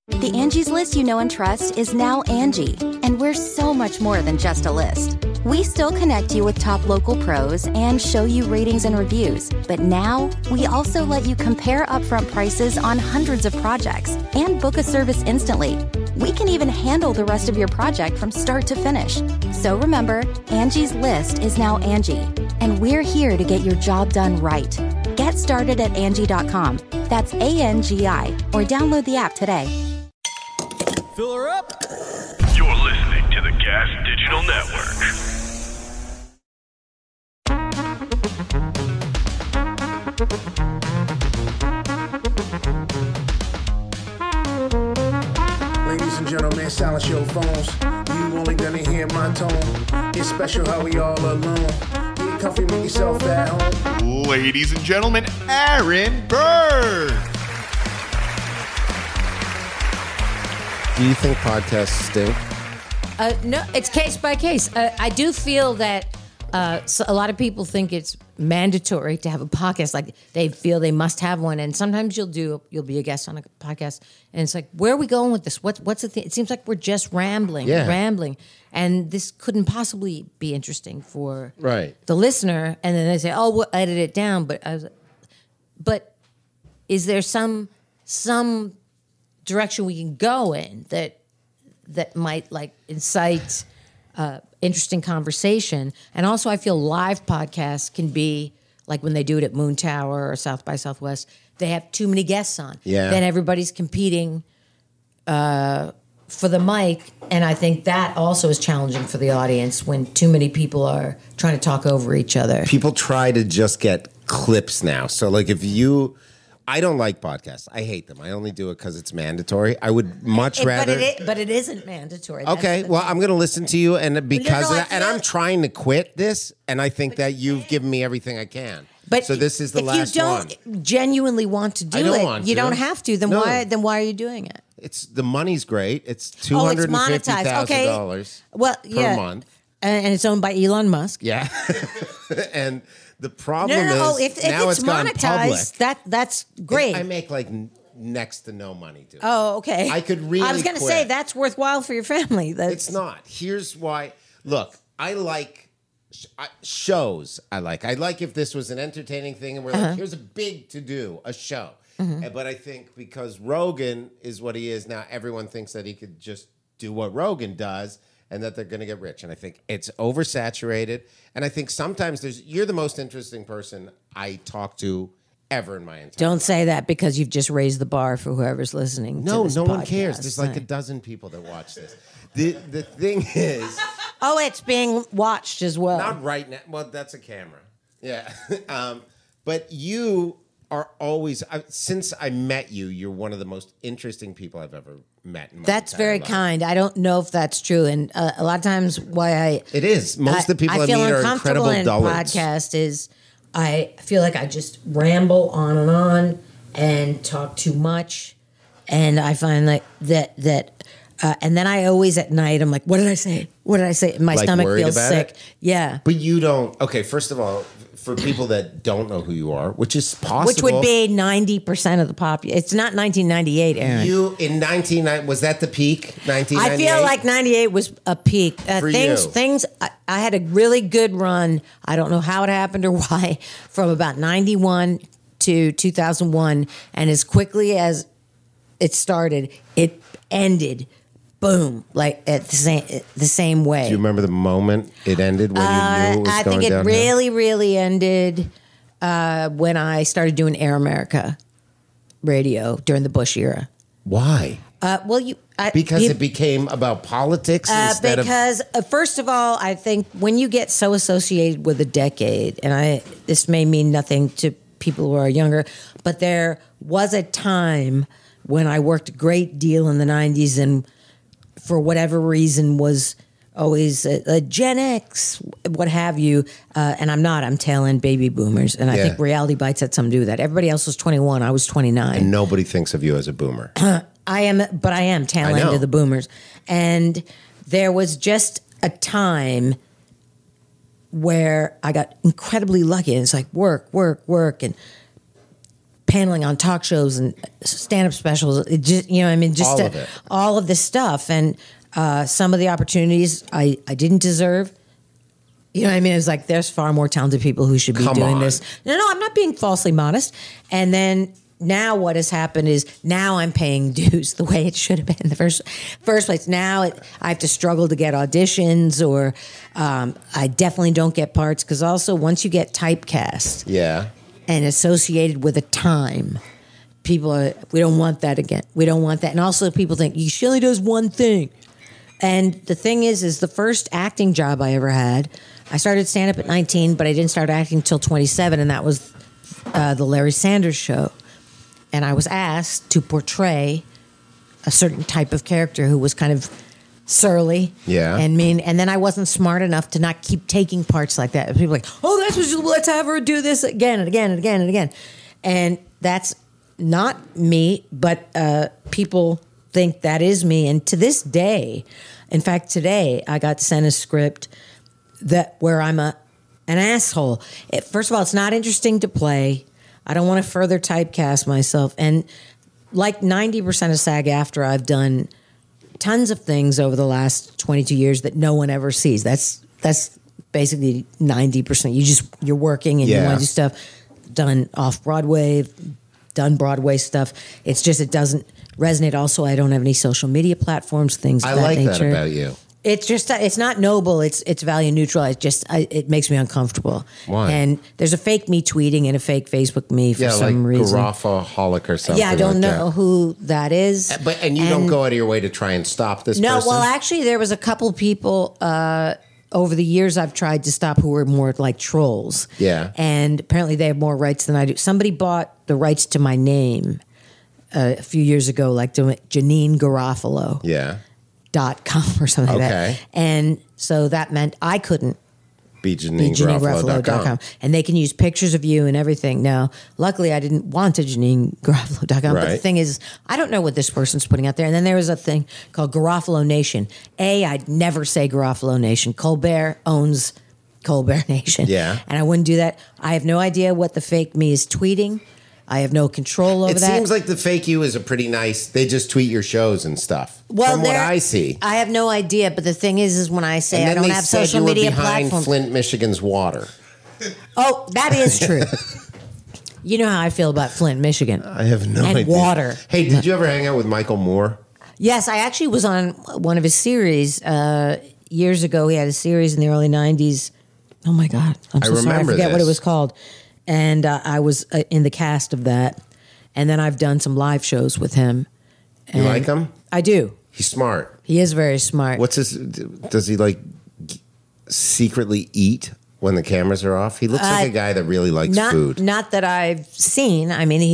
The Angie's List you know and trust is now Angie, and we're so much more than just a list. We still connect you with top local pros and show you ratings and reviews, but now we also let you compare upfront prices on hundreds of projects and book a service instantly. We can even handle the rest of your project from start to finish. So remember, Angie's List is now Angie, and we're here to get your job done right. Get started at Angie.com. That's ANGI, or download the app today. Fill her up. You're listening to the Gas Digital Network. Ladies and gentlemen, silence your phones. You only gonna hear my tone. It's special how we all alone. Get comfy, make yourself at home. Ladies and gentlemen, Aaron Burr. Do you think podcasts stink? No, it's case by case. I do feel that so a lot of people think it's mandatory to have a podcast. Like they feel they must have one. And sometimes you'll be a guest on a podcast, and it's like, where are we going with this? What's the thing? It seems like we're just rambling. And this couldn't possibly be interesting for the listener. And then they say, oh, we'll edit it down. But is there some direction we can go in that might like incite interesting conversation? And also I feel live podcasts can be like when they do it at Moon Tower or South by Southwest, they have too many guests on. Yeah. Then everybody's competing for the mic, and I think that also is challenging for the audience when too many people are trying to talk over each other. People try to just get clips now. So like I don't like podcasts. I hate them. I only do it because it's mandatory. I would much rather. But it isn't mandatory. Okay, well, I'm going to listen to you, and because of that, and feel- I'm trying to quit this, and I think that you've given me everything I can. But so this is the last one. If you don't genuinely want to do you don't have to. Then why are you doing it? It's the money's great. It's $250,000 per month, and it's owned by Elon Musk. Yeah, and. The problem is if now it's gone monetized, public. That's great. I make like next to no money to it. Oh, okay. I could really I was going to say that's worthwhile for your family. It's not. Here's why. Look, I like shows. I like if this was an entertaining thing and we're like, here's a big to-do, a show. But I think because Rogan is what he is now, everyone thinks that he could just do what Rogan does and that they're going to get rich. And I think it's oversaturated. And I think sometimes you're the most interesting person I talk to ever in my entire life. Don't say that because you've just raised the bar for whoever's listening to this No podcast. one cares. There's like a dozen people that watch this. The thing is... Oh, it's being watched as well. Not right now. Well, that's a camera. Yeah. But you are always... since I met you, you're one of the most interesting people I've ever met in my That's entire very life. kind. I don't know if that's true. And a lot of times why It is. Most of the people I meet feel are uncomfortable incredible in dullards. podcast is I feel like I just ramble on and talk too much. And I find like that and then I always at night, I'm like, what did I say? What did I say? And my Like stomach worried feels about sick. it? Yeah. But you don't... Okay, first of all, for people that don't know who you are, which is possible... Which would be 90% of the population. It's not 1998, Aaron. You, in 1990... Was that the peak? 1998? I feel like 98 was a peak. For Things. I had a really good run. I don't know how it happened or why. From about 91 to 2001, and as quickly as it started, it ended. Boom! Like at the same way. Do you remember the moment it ended when you knew it was I going think it downhill? really ended when I started doing Air America radio during the Bush era. Why? Because it became about politics instead because first of all, I think when you get so associated with a decade, and this may mean nothing to people who are younger, but there was a time when I worked a great deal in the 90s and for whatever reason was always a Gen X, what have you, and I'm tail end baby boomers, and I think Reality Bites had something to do with that. Everybody else was 21, I was 29. And nobody thinks of you as a boomer. I am tail end of the boomers. And there was just a time where I got incredibly lucky, and it's like work, and paneling on talk shows and stand-up specials. It just, you know, I mean, just All of it. all of this stuff, and some of the opportunities I didn't deserve. You know what I mean? It's like there's far more talented people who should be Come doing on. this. No, I'm not being falsely modest. And then now what has happened is now I'm paying dues the way it should have been in the first place. Now I have to struggle to get auditions, or I definitely don't get parts, because also once you get typecast Yeah. and associated with a time, people are, we don't want that again. We don't want that. And also people think she only does one thing. And the thing is the first acting job I ever had, I started stand-up at 19, but I didn't start acting until 27, and that was the Larry Sanders Show. And I was asked to portray a certain type of character who was kind of surly and mean. And then I wasn't smart enough to not keep taking parts like that. People were like, oh, that's what let's have her do this again and again and again and again. And that's not me, but people think that is me. And to this day, in fact, today I got sent a script where I'm an asshole. First of all, it's not interesting to play. I don't want to further typecast myself. And like 90% of SAG-AFTRA, I've done tons of things over the last 22 years that no one ever sees. That's basically 90%. You're working and you want to do stuff. Done off-Broadway, done Broadway stuff. It's just it doesn't resonate. Also, I don't have any social media platforms, things of that nature. I like that about you. It's just, it's not noble. It's value neutral. It makes me uncomfortable. Why? And there's a fake me tweeting and a fake Facebook me for some like reason. Garofaholic or something. Yeah, I don't like know who that is. And you don't go out of your way to try and stop this No, person? well, actually, there was a couple people over the years I've tried to stop who were more like trolls. Yeah. And apparently they have more rights than I do. Somebody bought the rights to my name a few years ago, like to Janine Garofalo. Yeah. .com or something like that. And so that meant I couldn't be JanineGarofalo.com. And they can use pictures of you and everything. Now, luckily, I didn't want to JanineGarofalo.com. But the thing is, I don't know what this person's putting out there. And then there was a thing called Garofalo Nation. I'd never say Garofalo Nation. Colbert owns Colbert Nation. Yeah. And I wouldn't do that. I have no idea what the fake me is tweeting. I have no control over that. It seems like the fake you is a pretty nice, they just tweet your shows and stuff. Well, from what I see. I have no idea, but the thing is when I say I don't have social media media behind platforms. Flint, Michigan's water. Oh, that is true. You know how I feel about Flint, Michigan. I have no idea. And water. Hey, did you ever hang out with Michael Moore? Yes, I actually was on one of his series years ago. He had a series in the early 90s. Oh, my God. I'm so sorry. I forget what it was called. And I was in the cast of that. And then I've done some live shows with him. You like him? I do. He's smart. He is very smart. Does he like secretly eat when the cameras are off? He looks like a guy that really likes food. Not that I've seen. I mean,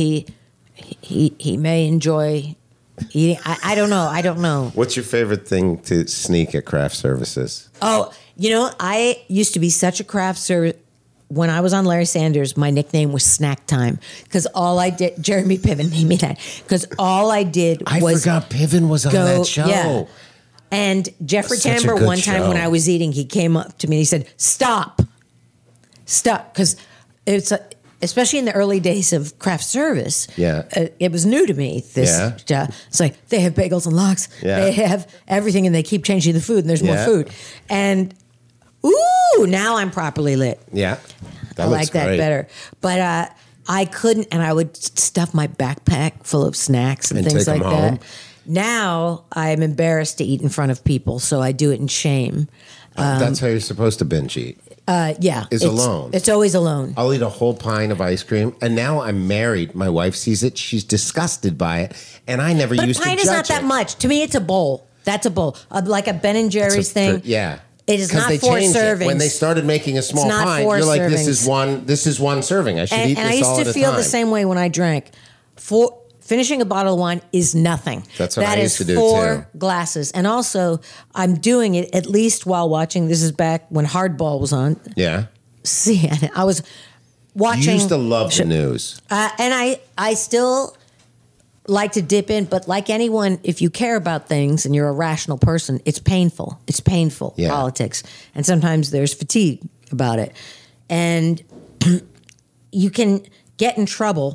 he may enjoy eating. I don't know. I don't know. What's your favorite thing to sneak at craft services? Oh, you know, I used to be such a craft service. When I was on Larry Sanders, my nickname was Snack Time because all I did, Jeremy Piven named me that, because all I did was I forgot Piven was on that show. Yeah. And Jeffrey Tambor, one time when I was eating, he came up to me and he said, stop, because especially in the early days of craft service, it was new to me. It's like they have bagels and lox, they have everything, and they keep changing the food, and there's more food, and ooh, now I'm properly lit. Yeah. I like that better. But I couldn't, and I would stuff my backpack full of snacks and things like that. Home. Now I'm embarrassed to eat in front of people, so I do it in shame. That's how you're supposed to binge eat. Yeah. It's alone. It's always alone. I'll eat a whole pint of ice cream, and now I'm married. My wife sees it. She's disgusted by it, and I never used to judge it. But a pint is not that much. To me, it's a bowl. That's a bowl. Like a Ben & Jerry's thing. Yeah. It is not 4 servings. When they started making a small pint, you're like, this is one serving. I should eat this all at a time. And I used to feel the same way when I drank. Finishing a bottle of wine is nothing. That's what I used to do, too. That is 4 glasses. And also, I'm doing it at least while watching. This is back when Hardball was on. Yeah. See, I was watching. You used to love the news. And I still like to dip in, but like anyone, if you care about things and you're a rational person, it's painful. It's painful, politics. And sometimes there's fatigue about it. And you can get in trouble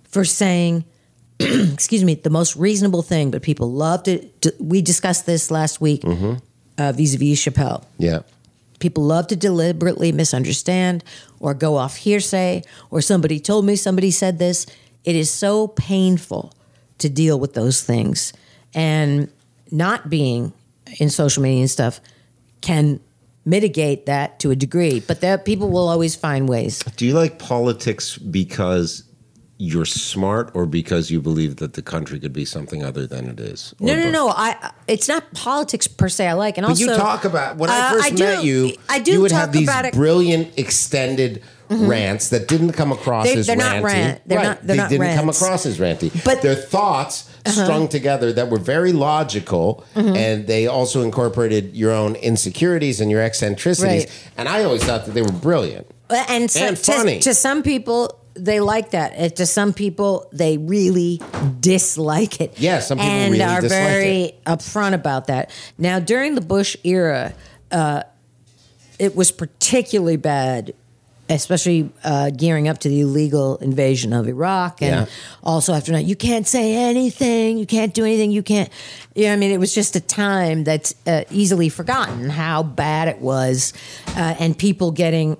for saying, excuse me, the most reasonable thing, but people loved it. We discussed this last week vis-a-vis Chappelle. Yeah. People love to deliberately misunderstand or go off hearsay or somebody told me somebody said this. It is so painful to deal with those things. And not being in social media and stuff can mitigate that to a degree. But people will always find ways. Do you like politics because you're smart or because you believe that the country could be something other than it is? No. It's not politics per se I like. And but also, you talk about, when I first met you, I do you would talk have these about it. brilliant rants that didn't come across as they're ranty. Not they're not they didn't rants. come across as ranty. But they're thoughts strung together that were very logical, and they also incorporated your own insecurities and your eccentricities. Right. And I always thought that they were brilliant. And funny. To some people, they like that. To some people, they really dislike it. Yeah, some people and really are dislike very upfront about that. Now, during the Bush era, it was particularly bad, especially gearing up to the illegal invasion of Iraq, and also after that, you can't say anything, you can't do anything, you can't. I mean, it was just a time that's easily forgotten how bad it was, and people getting.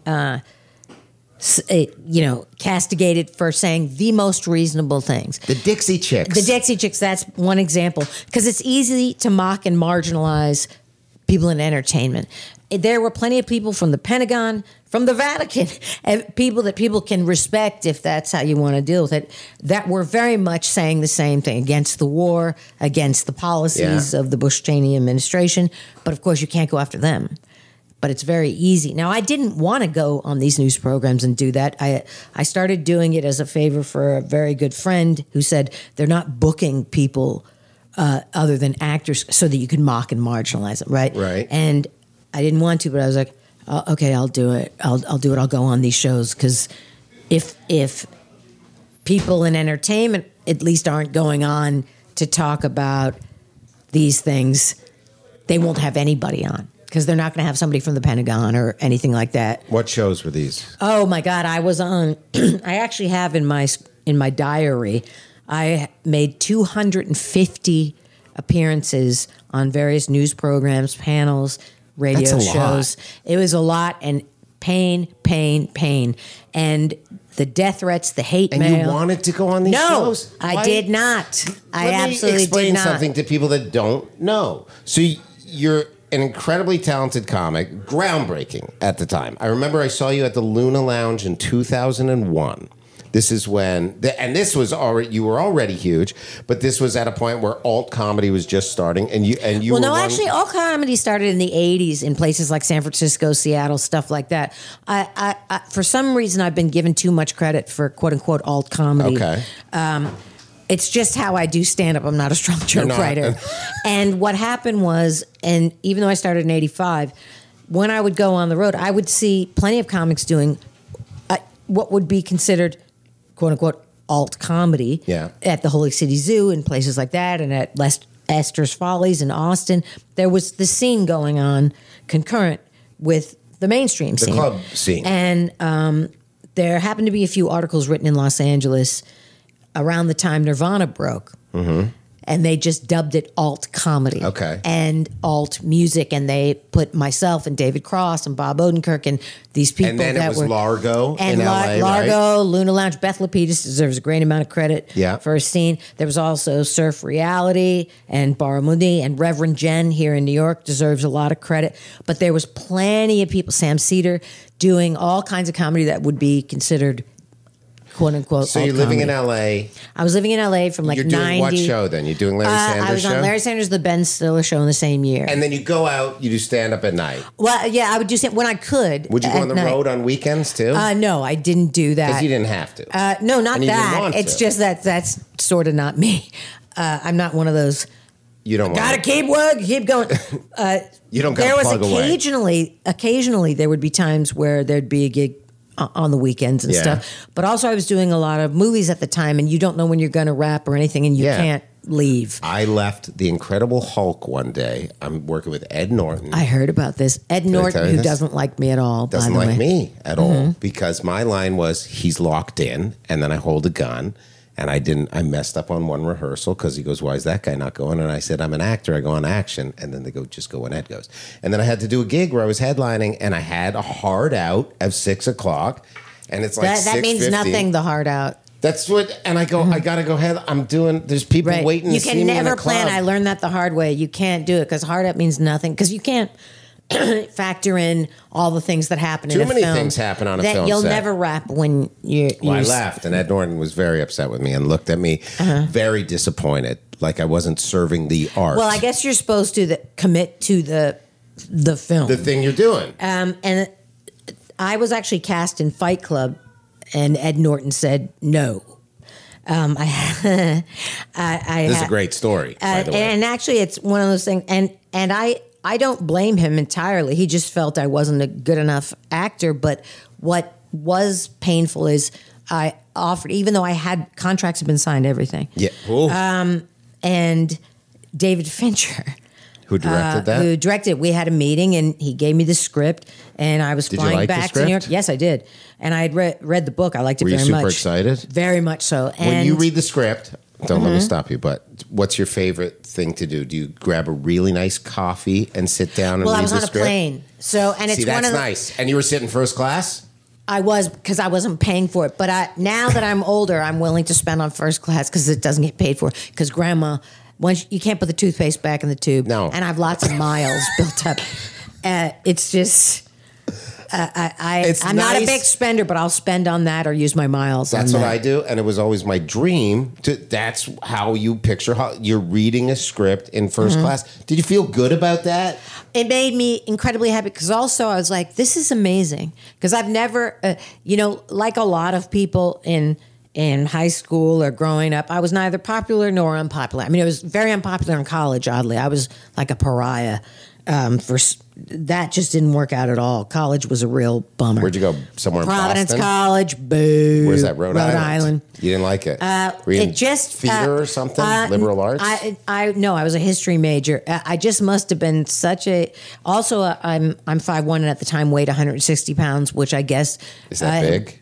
Castigated for saying the most reasonable things. The Dixie Chicks. That's one example. Because it's easy to mock and marginalize people in entertainment. There were plenty of people from the Pentagon, from the Vatican, and people that people can respect if that's how you want to deal with it, that were very much saying the same thing against the war, against the policies of the Bush-Cheney administration. But of course, you can't go after them. But it's very easy. Now, I didn't want to go on these news programs and do that. I started doing it as a favor for a very good friend who said they're not booking people other than actors so that you can mock and marginalize them, right? Right. And I didn't want to, but I was like, okay, I'll do it. I'll do it. I'll go on these shows because if people in entertainment at least aren't going on to talk about these things, they won't have anybody on. Because they're not going to have somebody from the Pentagon or anything like that. What shows were these? Oh my God, I was on. I actually have in my diary. I made 250 appearances on various news programs, panels, radio shows. It was a lot, and pain, and the death threats, the hate mail. And you wanted to go on these shows? No, I did not. I absolutely did not. Let me explain something to people that don't know. So you're an incredibly talented comic, groundbreaking at the time. I remember I saw you at the Luna Lounge in 2001. This is when, this was already, you were already huge, but this was at a point where alt comedy was just starting, and you. Well, no, actually, alt comedy started in the '80s in places like San Francisco, Seattle, stuff like that. I for some reason, I've been given too much credit for quote unquote alt comedy. Okay. It's just how I do stand up. I'm not a strong joke writer. And what happened was, and even though I started in '85, when I would go on the road, I would see plenty of comics doing what would be considered quote unquote alt comedy at the Holy City Zoo and places like that, and at Esther's Follies in Austin. There was the scene going on concurrent with the mainstream scene. The club scene. And there happened to be a few articles written in Los Angeles around the time Nirvana broke. And they just dubbed it alt comedy. Okay. And alt music. And they put myself and David Cross and Bob Odenkirk and these people that that was were... Largo and in LA, Largo, right? Luna Lounge. Beth Lapidus deserves a great amount of credit for her scene. There was also Surf Reality and Barramundi, and Reverend Jen here in New York deserves a lot of credit. But there was plenty of people, Sam Cedar, doing all kinds of comedy that would be considered quote unquote. So you're living in LA. I was living in LA from like 90. You're doing what show then? You're doing Larry Sanders' I was on show? Larry Sanders' The Ben Stiller Show in the same year. And then you go out, you do stand up at night. Well, yeah, I would do when I could. Would you go on the road on weekends too? No, I didn't do that. Because you didn't have to. No, not and you that. Didn't want it's to. just that's sort of not me. I'm not one of those. You don't gotta keep working, keep going. You don't. There was plug occasionally there would be times where there'd be a gig on the weekends and stuff. But also I was doing a lot of movies at the time, and you don't know when you're going to wrap or anything, and you can't leave. I left The Incredible Hulk one day. I'm working with Ed Norton. I heard about this. Ed Norton, who doesn't like me at all, doesn't by the like way. me at all, because my line was, he's locked in, and then I hold a gun, And I messed up on one rehearsal because he goes, why is that guy not going? And I said, I'm an actor. I go on action. And then they go, just go when Ed goes. And then I had to do a gig where I was headlining, and I had a hard out of 6 o'clock. And it's like that means 6:50. nothing, the hard out. That's what, and I go, I got to go ahead. There's people waiting You to see can me in never a club. plan. I learned that the hard way. You can't do it because hard out means nothing. Because you can't factor in all the things that happen in a film. Too many things happen on a that film you'll set. never rap when you're... Well, I laughed, and Ed Norton was very upset with me and looked at me very disappointed, like I wasn't serving the art. Well, I guess you're supposed to commit to the film. The thing you're doing. And I was actually cast in Fight Club, and Ed Norton said no. This is a great story, by the way. And actually, it's one of those things. And I don't blame him entirely. He just felt I wasn't a good enough actor. But what was painful is I offered, even though I had contracts had been signed, everything. Yeah. And David Fincher, Who directed that? who directed it, we had a meeting, and he gave me the script, and I was Did you flying like the back to New York. script? Yes, I did. And I had read the book. I liked it Were you very much. super excited? Very much so. And When you read the script, don't let me stop you, but what's your favorite thing to do? Do you grab a really nice coffee and sit down and well, read I was the on a script? plane, so and it's See, one that's of the, nice. And you were sitting first class? I was, because I wasn't paying for it. But now that I'm older, I'm willing to spend on first class because it doesn't get paid for. Because grandma, once you can't put the toothpaste back in the tube. No. And I have lots of miles built up. It's just, I'm not a nice. big spender, but I'll spend on that or use my miles. That's on what that. I do, and it was always my dream. That's how you picture how you're reading a script in first Mm-hmm. class. Did you feel good about that? It made me incredibly happy because also I was like, this is amazing. Because I've never, like a lot of people in high school or growing up, I was neither popular nor unpopular. I mean, I was very unpopular in college, oddly. I was like a pariah. That just didn't work out at all. College was a real bummer. Where'd you go? Somewhere in Providence Boston? College, boo. Where's that? Rhode Island. You didn't like it? Were you in It just theater or something? Liberal arts? No, I was a history major. I just must have been such a. Also, I'm 5'1" and at the time weighed 160 pounds, which I guess Is that big?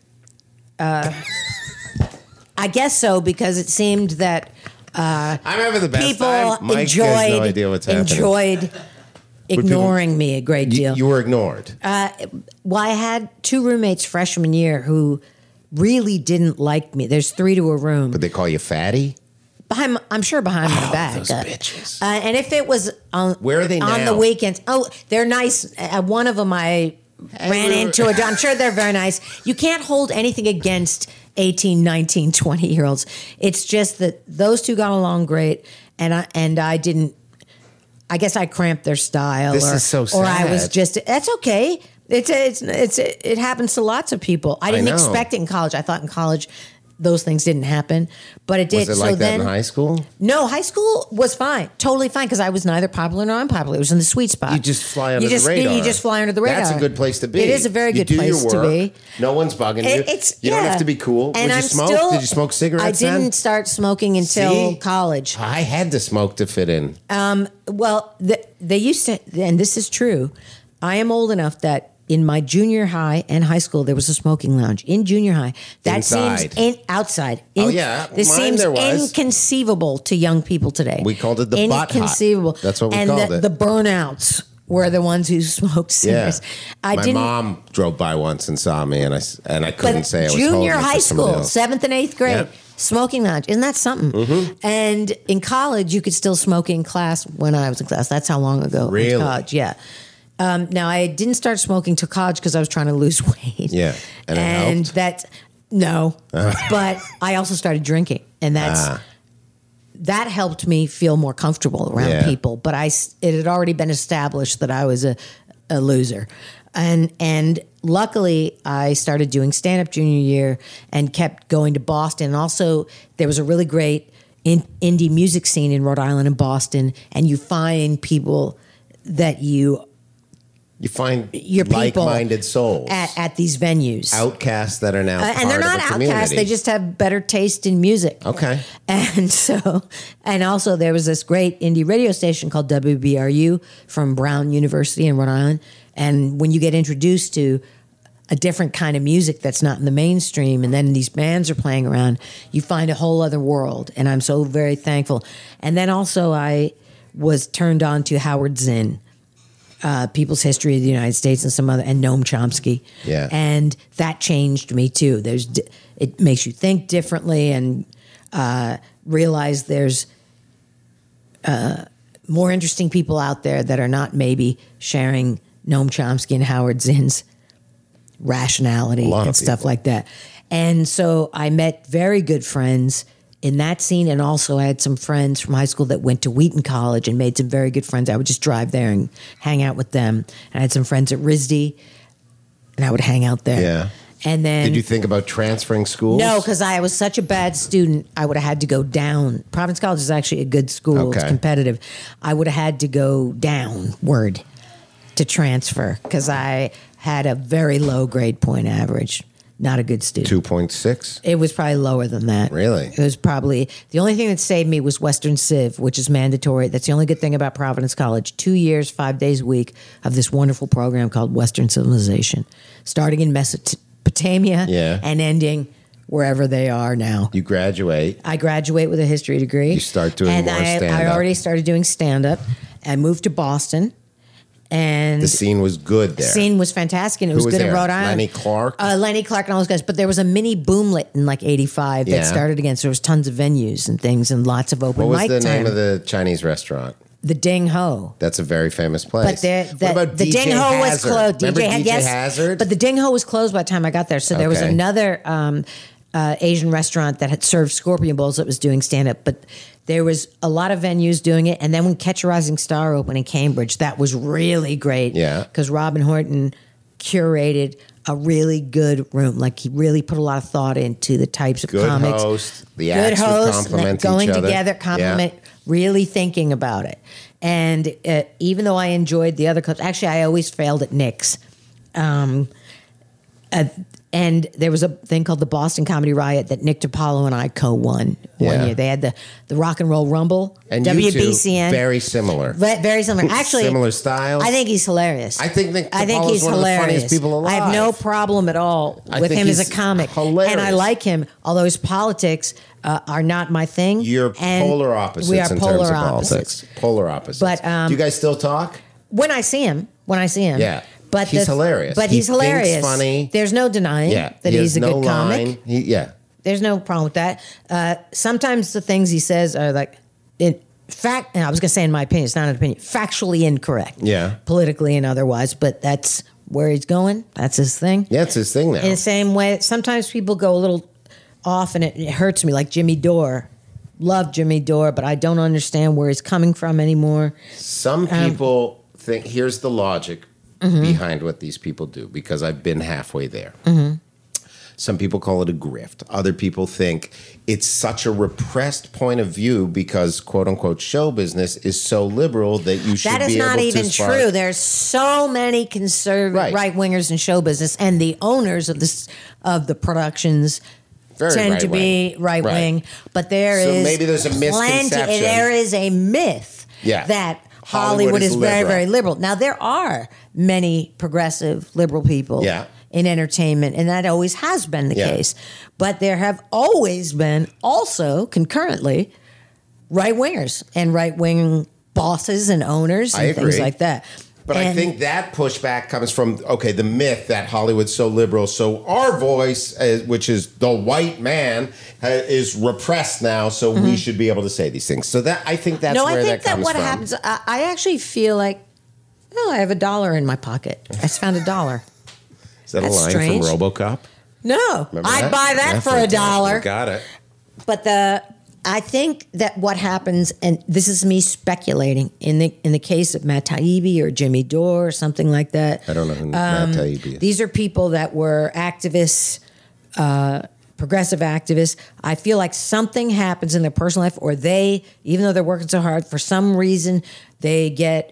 I guess so because it seemed that I'm having the best people time. Mike has no idea what's happening. enjoyed ignoring me a great deal. You were ignored. Well, I had 2 roommates freshman year who really didn't like me. There's 3 to a room. But they call you fatty? I'm sure behind my back. Those bitches. And if it was on, Where are they on now? the weekends, they're nice. One of them I ran into. I'm sure they're very nice. You can't hold anything against 18, 19, 20-year-olds. It's just that those 2 got along great, and I didn't. I guess I cramped their style. This is so Or I was sad. just. That's okay. It happens to lots of people. I didn't know. expect it in college. I thought in college those things didn't happen, but it did. Was it so like then, that in high school? No, high school was fine, totally fine, because I was neither popular nor unpopular. It was in the sweet spot. You just fly under the radar. You just fly under the radar. That's a good place to be. It is a very You good do place your to work. be. No one's bugging you. You don't yeah. have to be cool. And Would you I'm smoke? still- Did you smoke cigarettes I didn't then? start smoking until See? college. I had to smoke to fit in. Well, they used to, and this is true. I am old enough that in my junior high and high school, there was a smoking lounge in junior high. That Inside. seems outside. Oh, yeah. This Mine seems there was. inconceivable to young people today. We called it the butt hut. Inconceivable. That's what we and called it. The burnouts were the ones who smoked Yeah. cigarettes. My mom drove by once and saw me, and I couldn't say I was junior holding it high for somebody school, else. 7th and 8th grade, Yep. smoking lounge. Isn't that something? Mm-hmm. And in college, you could still smoke in class when I was in class. That's how long ago. I went to Really? college, yeah. Now, I didn't start smoking till college because I was trying to lose weight. Yeah. And it helped? that's, no. But I also started drinking. And that helped me feel more comfortable around Yeah. people. But it had already been established that I was a loser. And luckily, I started doing stand-up junior year and kept going to Boston. Also, there was a really great indie music scene in Rhode Island and Boston. And you find people that you find your people like-minded souls. at these venues. Outcasts that are now part and they're not of the community. outcasts, they just have better taste in music. Okay. And also there was this great indie radio station called WBRU from Brown University in Rhode Island. And when you get introduced to a different kind of music that's not in the mainstream, and then these bands are playing around, you find a whole other world, and I'm so very thankful. And then also I was turned on to Howard Zinn, People's History of the United States, and some other, and Noam Chomsky. Yeah. And that changed me too. It makes you think differently and realize there's more interesting people out there that are not maybe sharing Noam Chomsky and Howard Zinn's rationality and stuff like that. And so I met very good friends in that scene, and also I had some friends from high school that went to Wheaton College and made some very good friends. I would just drive there and hang out with them. And I had some friends at RISD, and I would hang out there. Yeah. And then, did you think about transferring schools? No, because I was such a bad student. I would have had to go down. Providence College is actually a good school. Okay. It's competitive. I would have had to go downward to transfer because I had a very low grade point average. Not a good student. 2.6? It was probably lower than that. Really? It was probably, the only thing that saved me was Western Civ, which is mandatory. That's the only good thing about Providence College. 2 years, 5 days a week of this wonderful program called Western Civilization, starting in Mesopotamia and ending wherever they are now. You graduate. I graduate with a history degree. You start doing more stand-up. I already started doing stand-up. I moved to Boston. And the scene was good there. The scene was fantastic, and it was good there? in Rhode Island. Lenny Clark? Lenny Clark and all those guys. But there was a mini boomlet in like 85 that started again. So there was tons of venues and things and lots of open mic time. What was the name of the Chinese restaurant? The Ding Ho. That's a very famous place. But what about the DJ Ding Ho was Hazard? closed. Remember DJ, DJ Hazard? But the Ding Ho was closed by the time I got there. So there was another Asian restaurant that had served scorpion bowls that was doing stand-up. But there was a lot of venues doing it. And then when Catch a Rising Star opened in Cambridge, that was really great. Yeah. Because Robin Horton curated a really good room. Like he really put a lot of thought into the types of good comics. Host. The acts would complement going each other. together, complement, really thinking about it. And even though I enjoyed the other clubs, actually I always failed at Nick's. And there was a thing called the Boston Comedy Riot that Nick DiPaolo and I co-won one year. They had the Rock and Roll Rumble, and WBCN. You two, very similar. Very similar. Actually, similar styles. I think he's hilarious. I think Nick DiPaolo he's is one of the funniest people alive. I have no problem at all with him as a comic. Hilarious. And I like him, although his politics are not my thing. You're polar opposites we are in polar terms of opposites. politics. Polar opposites. But, do you guys still talk? When I see him. Yeah. But he's hilarious. But he he's hilarious. Thinks funny. There's no denying that he's a good comic. There's no problem with that. Sometimes the things he says are like, in fact, and I was going to say in my opinion, it's not an opinion, factually incorrect. Yeah. Politically and otherwise, but that's where he's going. That's his thing. Yeah, it's his thing now. In the same way, sometimes people go a little off and it hurts me, like Jimmy Dore. Love Jimmy Dore, but I don't understand where he's coming from anymore. Some people think, here's the logic behind what these people do, because I've been halfway there. Some people call it a grift. Other people think it's such a repressed point of view because, quote unquote, show business is so liberal that you should be able to. That is not even true. There's so many conservative right wingers in show business, and the owners of the productions tend to be right wing. But maybe there's a misconception. There is a myth that Hollywood is very, very liberal. Now, there are many progressive liberal people in entertainment, and that always has been the case. But there have always been also, concurrently, right-wingers and right-wing bosses and owners and things like that. But I think that pushback comes from, the myth that Hollywood's so liberal, so our voice, which is the white man, is repressed now, so we should be able to say these things. So I think that's where that comes from. What happens, I actually feel like, I have $1 in my pocket. I just found $1. Is that a line strange. from RoboCop? No, I'd buy that for $1. Got it. But I think that what happens, and this is me speculating, in the case of Matt Taibbi or Jimmy Dore or something like that. I don't know who Matt Taibbi is. These are people that were activists, progressive activists. I feel like something happens in their personal life, or they, even though they're working so hard, for some reason they get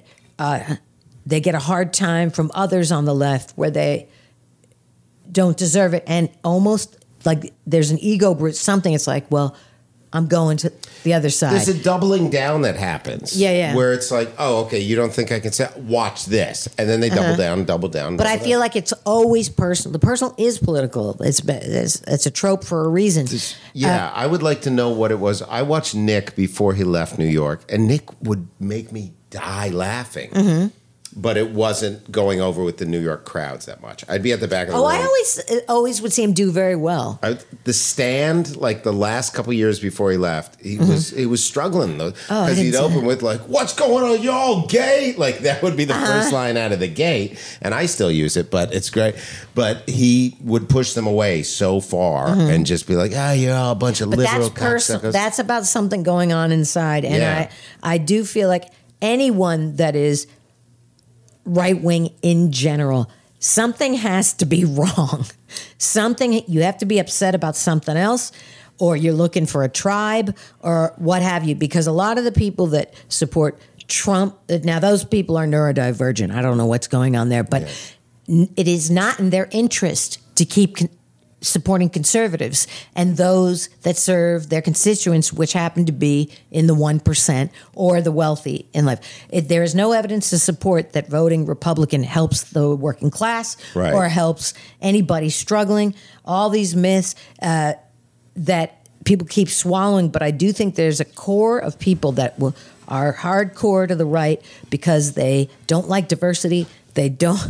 a hard time from others on the left where they don't deserve it, and almost like there's an ego, something. It's like, well, I'm going to the other side. There's a doubling down that happens. Yeah. Where it's like, oh, okay, you don't think I can say, watch this. And then they double down. But I feel like it's always personal. The personal is political. It's a trope for a reason. Yeah, I would like to know what it was. I watched Nick before he left New York, and Nick would make me die laughing. Mm-hmm. But it wasn't going over with the New York crowds that much. I'd be at the back of the room. I always would see him do very well. The Stand, like the last couple years before he left, he was struggling though, because he'd open with like, "What's going on, y'all gay?" Like that would be the first line out of the gate, and I still use it, but it's great. But he would push them away so far and just be like, you're all a bunch of liberal cocksuckers. That's about something going on inside, and I do feel like anyone that is right wing in general, something has to be wrong. You have to be upset about something else, or you're looking for a tribe or what have you, because a lot of the people that support Trump, now those people are neurodivergent. I don't know what's going on there, but it is not in their interest to keep supporting conservatives and those that serve their constituents, which happen to be in the 1% or the wealthy in life. There is no evidence to support that voting Republican helps the working class or helps anybody struggling. All these myths that people keep swallowing, but I do think there's a core of people that are hardcore to the right because they don't like diversity. They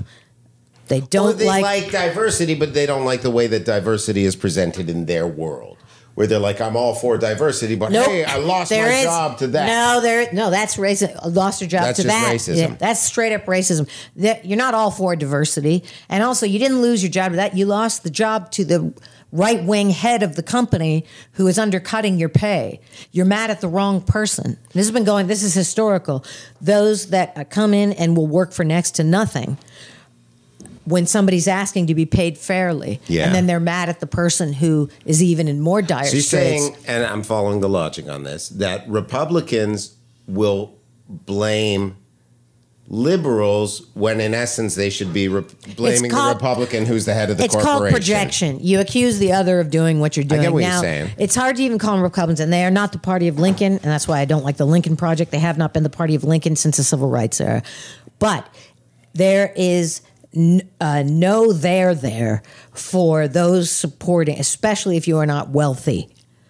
like diversity, but they don't like the way that diversity is presented in their world. Where they're like, I'm all for diversity, but hey, I lost my job to that. No, that's racism. I lost your job to that. That's just racism. Yeah, that's straight up racism. You're not all for diversity, and also you didn't lose your job to that. You lost the job to the right wing head of the company who is undercutting your pay. You're mad at the wrong person. This is historical. Those that come in and will work for next to nothing when somebody's asking to be paid fairly, and then they're mad at the person who is even in more dire straits. She's saying, and I'm following the logic on this, that Republicans will blame liberals when in essence they should be blaming the Republican who's the head of the corporation. It's called projection. You accuse the other of doing what you're doing. I get what now, you're saying. It's hard to even call them Republicans, and they are not the party of Lincoln, and that's why I don't like the Lincoln Project. They have not been the party of Lincoln since the Civil Rights era. But there is no there for those supporting, especially if you are not wealthy,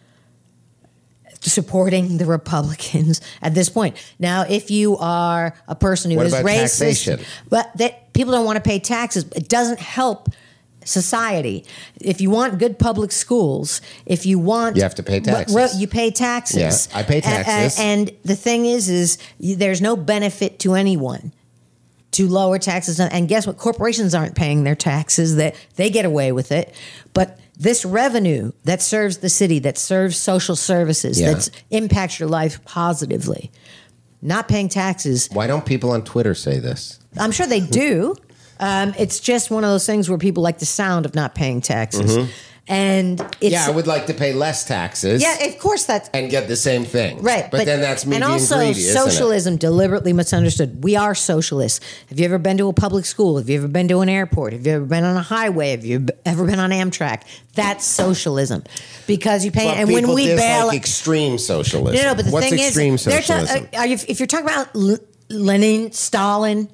supporting the Republicans at this point. Now, if you are a person who is racist, taxation? But that people don't want to pay taxes, it doesn't help society. If you want good public schools, if you want, you have to pay taxes. You pay taxes. Yeah, I pay taxes. And the thing is there's no benefit to anyone to lower taxes. And guess what? Corporations aren't paying their taxes. That they get away with it. But this revenue that serves the city, that serves social services, that impacts your life positively, not paying taxes. Why don't people on Twitter say this? I'm sure they do. It's just one of those things where people like the sound of not paying taxes. Mm-hmm. And it's, I would like to pay less taxes. Yeah, of course and get the same thing. Right. But then that's me being also greedy, socialism deliberately misunderstood. We are socialists. Have you ever been to a public school? Have you ever been to an airport? Have you ever been on a highway? Have you ever been on Amtrak? That's socialism. Because you pay, but and when we bail, extreme socialism. No, but the What's thing extreme is, socialism? If you're talking about Lenin, Stalin,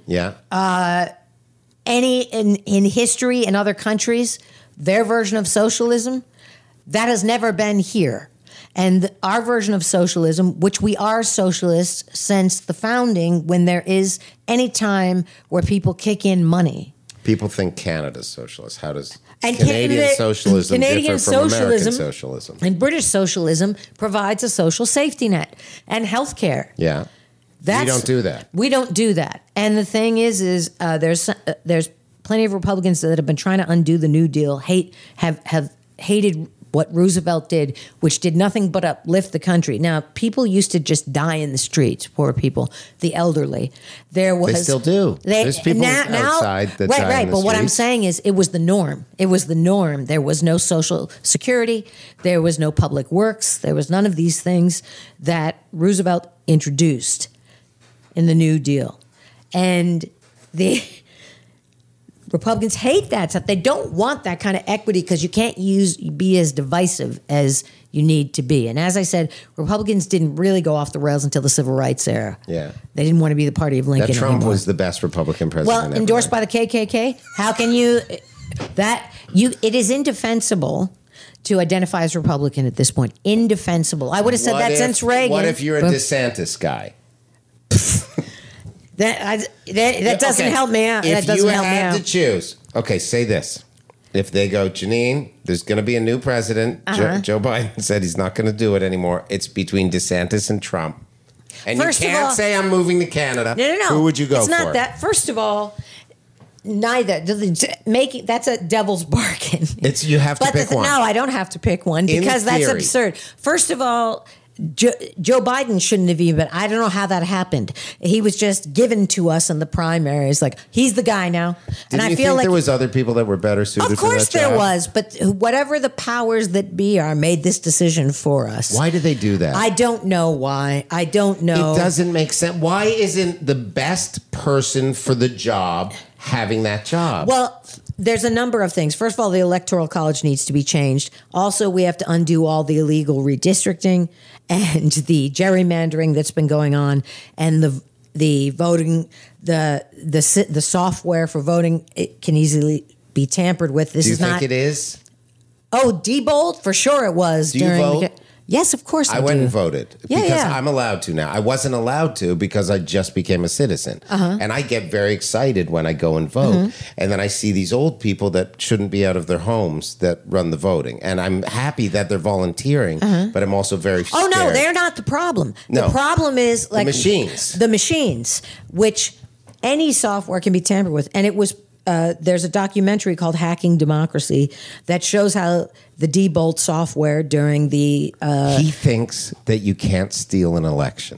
any in history in other countries, their version of socialism, that has never been here. And our version of socialism, which we are socialists since the founding, when there is any time where people kick in money. People think Canada's socialist. How does Canadian socialism differ from American socialism? And British socialism provides a social safety net and health care. Yeah. We don't do that. We don't do that. And the thing is there's plenty of Republicans that have been trying to undo the New Deal, have hated what Roosevelt did, which did nothing but uplift the country. Now, people used to just die in the streets, poor people, the elderly. They still do. There's people outside that die in the Right, but what I'm streets. saying is it was the norm. It was the norm. There was no social security. There was no public works. There was none of these things that Roosevelt introduced in the New Deal. And Republicans hate that stuff. They don't want that kind of equity because you can't be as divisive as you need to be. And as I said, Republicans didn't really go off the rails until the Civil Rights era. Yeah. They didn't want to be the party of Lincoln That Trump anymore. was the best Republican president Well, ever. endorsed by the KKK? How can you... It is indefensible to identify as Republican at this point. Indefensible. I would have said that since Reagan. What if you're a DeSantis guy? That doesn't help me out. That If doesn't you help me had out. to choose, okay, say this. If they go, Janine, there's going to be a new president. Joe Biden said he's not going to do it anymore. It's between DeSantis and Trump. And First you of can't all- say I'm moving to Canada. No. Who would you go it's for? It's not that. First of all, neither. That's a devil's bargain. You have to But pick one. No, I don't have to pick one In because that's theory. absurd. First of all, Joe Biden shouldn't have even been. I don't know how that happened. He was just given to us in the primaries. Like, he's the guy now. Didn't I you feel think like there was other people that were better suited Of for that course there job? was, but whatever the powers that be are made this decision for us. Why did they do that? I don't know why. I don't know. It doesn't make sense. Why isn't the best person for the job having that job? Well, there's a number of things. First of all, the Electoral College needs to be changed. Also, we have to undo all the illegal redistricting and the gerrymandering that's been going on, and the voting, the software for voting, it can easily be tampered with. This Do you is think not. it is? Oh, Diebold, for sure it was. Do you vote? Yes, of course I I went do. and voted Yeah, because yeah. I'm allowed to now. I wasn't allowed to because I just became a citizen. And I get very excited when I go and vote. And then I see these old people that shouldn't be out of their homes that run the voting. And I'm happy that they're volunteering, but I'm also very Oh scared. no, they're not the problem. No. The problem is like machines. The machines, which any software can be tampered with, and it was. There's a documentary called Hacking Democracy that shows how the Diebold software during the He thinks that you can't steal an election.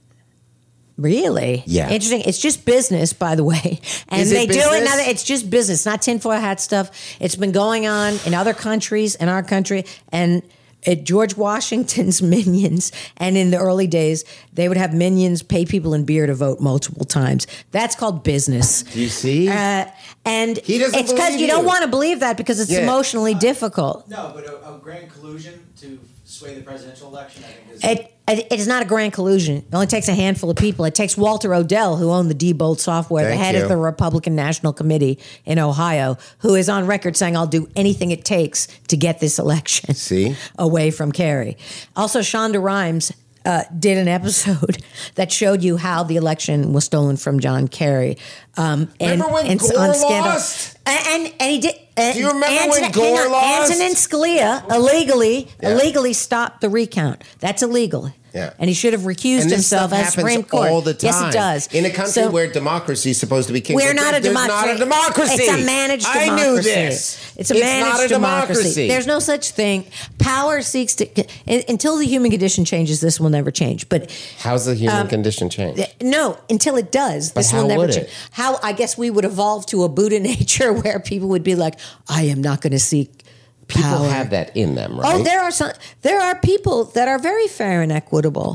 Really? Yeah. Interesting. It's just business, by the way. And Is it they do business? another, it's just business, not tinfoil hat stuff. It's been going on in other countries, in our country, and at George Washington's minions, and in the early days, they would have minions pay people in beer to vote multiple times. That's called business. Do you see? And He doesn't it's because believe you don't you. want to believe that because it's Yeah. emotionally difficult. No, but a grand collusion to sway the presidential election, I think, is. It is not a grand collusion. It only takes a handful of people. It takes Walter Odell, who owned the Diebold software, Thank the head you. of the Republican National Committee in Ohio, who is on record saying, I'll do anything it takes to get this election See? away from Kerry. Also, Shonda Rhimes did an episode that showed you how the election was stolen from John Kerry. Remember when Gore on Scandal. lost? And he did. Do you remember when Gore lost? Antonin Scalia illegally stopped the recount. That's illegal. Yeah. And he should have recused And this himself stuff as happens Supreme Court. all the time. Yes, it does. In a country So- where democracy is supposed to be king. we're not a There's democracy. not a democracy. It's a managed democracy. I knew this. It's a managed not a democracy. There's no such thing. Power seeks to until the human condition changes. This will never change. But How's the human condition change? no, until it does, this how will never would change. it? How I guess we would evolve to a Buddha nature where people would be like, I am not going to seek People power. have that in them, right? Oh, there are people that are very fair and equitable.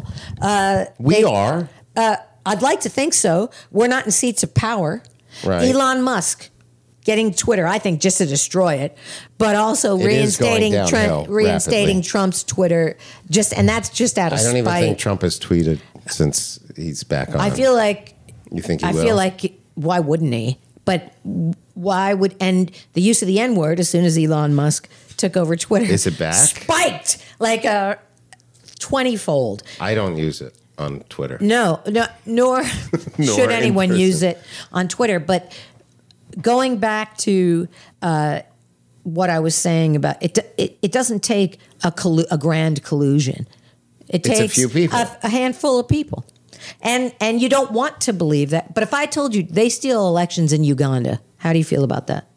We are. I'd like to think so. We're not in seats of power. Right. Elon Musk getting Twitter, I think, just to destroy it, but also It is going downhill reinstating rapidly. Trump's Twitter. And that's just out of I don't spite. even think Trump has tweeted since he's back on. I feel like You think he I will? feel like why wouldn't he? But why would and the use of the N-word as soon as Elon Musk took over Twitter Is it back? spiked like a 20-fold. I don't use it on Twitter. No, nor should in anyone person. use it on Twitter. But going back to what I was saying about it doesn't take a grand collusion. It It's a takes few people. a handful of people. And you don't want to believe that. But if I told you they steal elections in Uganda, how do you feel about that?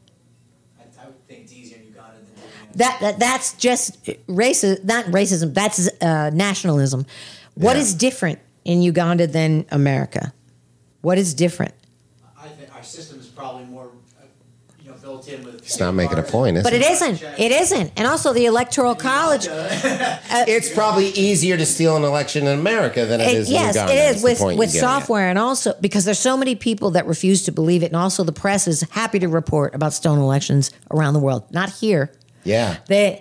I would think it's easier in Uganda than doing it. That's just racist, not racism. That's nationalism. What Yeah. is different in Uganda than America? What is different? I think our system is probably more, built built in with. It's not making a point, is But it? it isn't. It isn't. And also the Electoral College. It's probably easier to steal an election in America than it is in Yes, Uganda. it That's is the with point you're getting at. software, and also because there's so many people that refuse to believe it, and also the press is happy to report about stolen elections around the world. Not here. Yeah.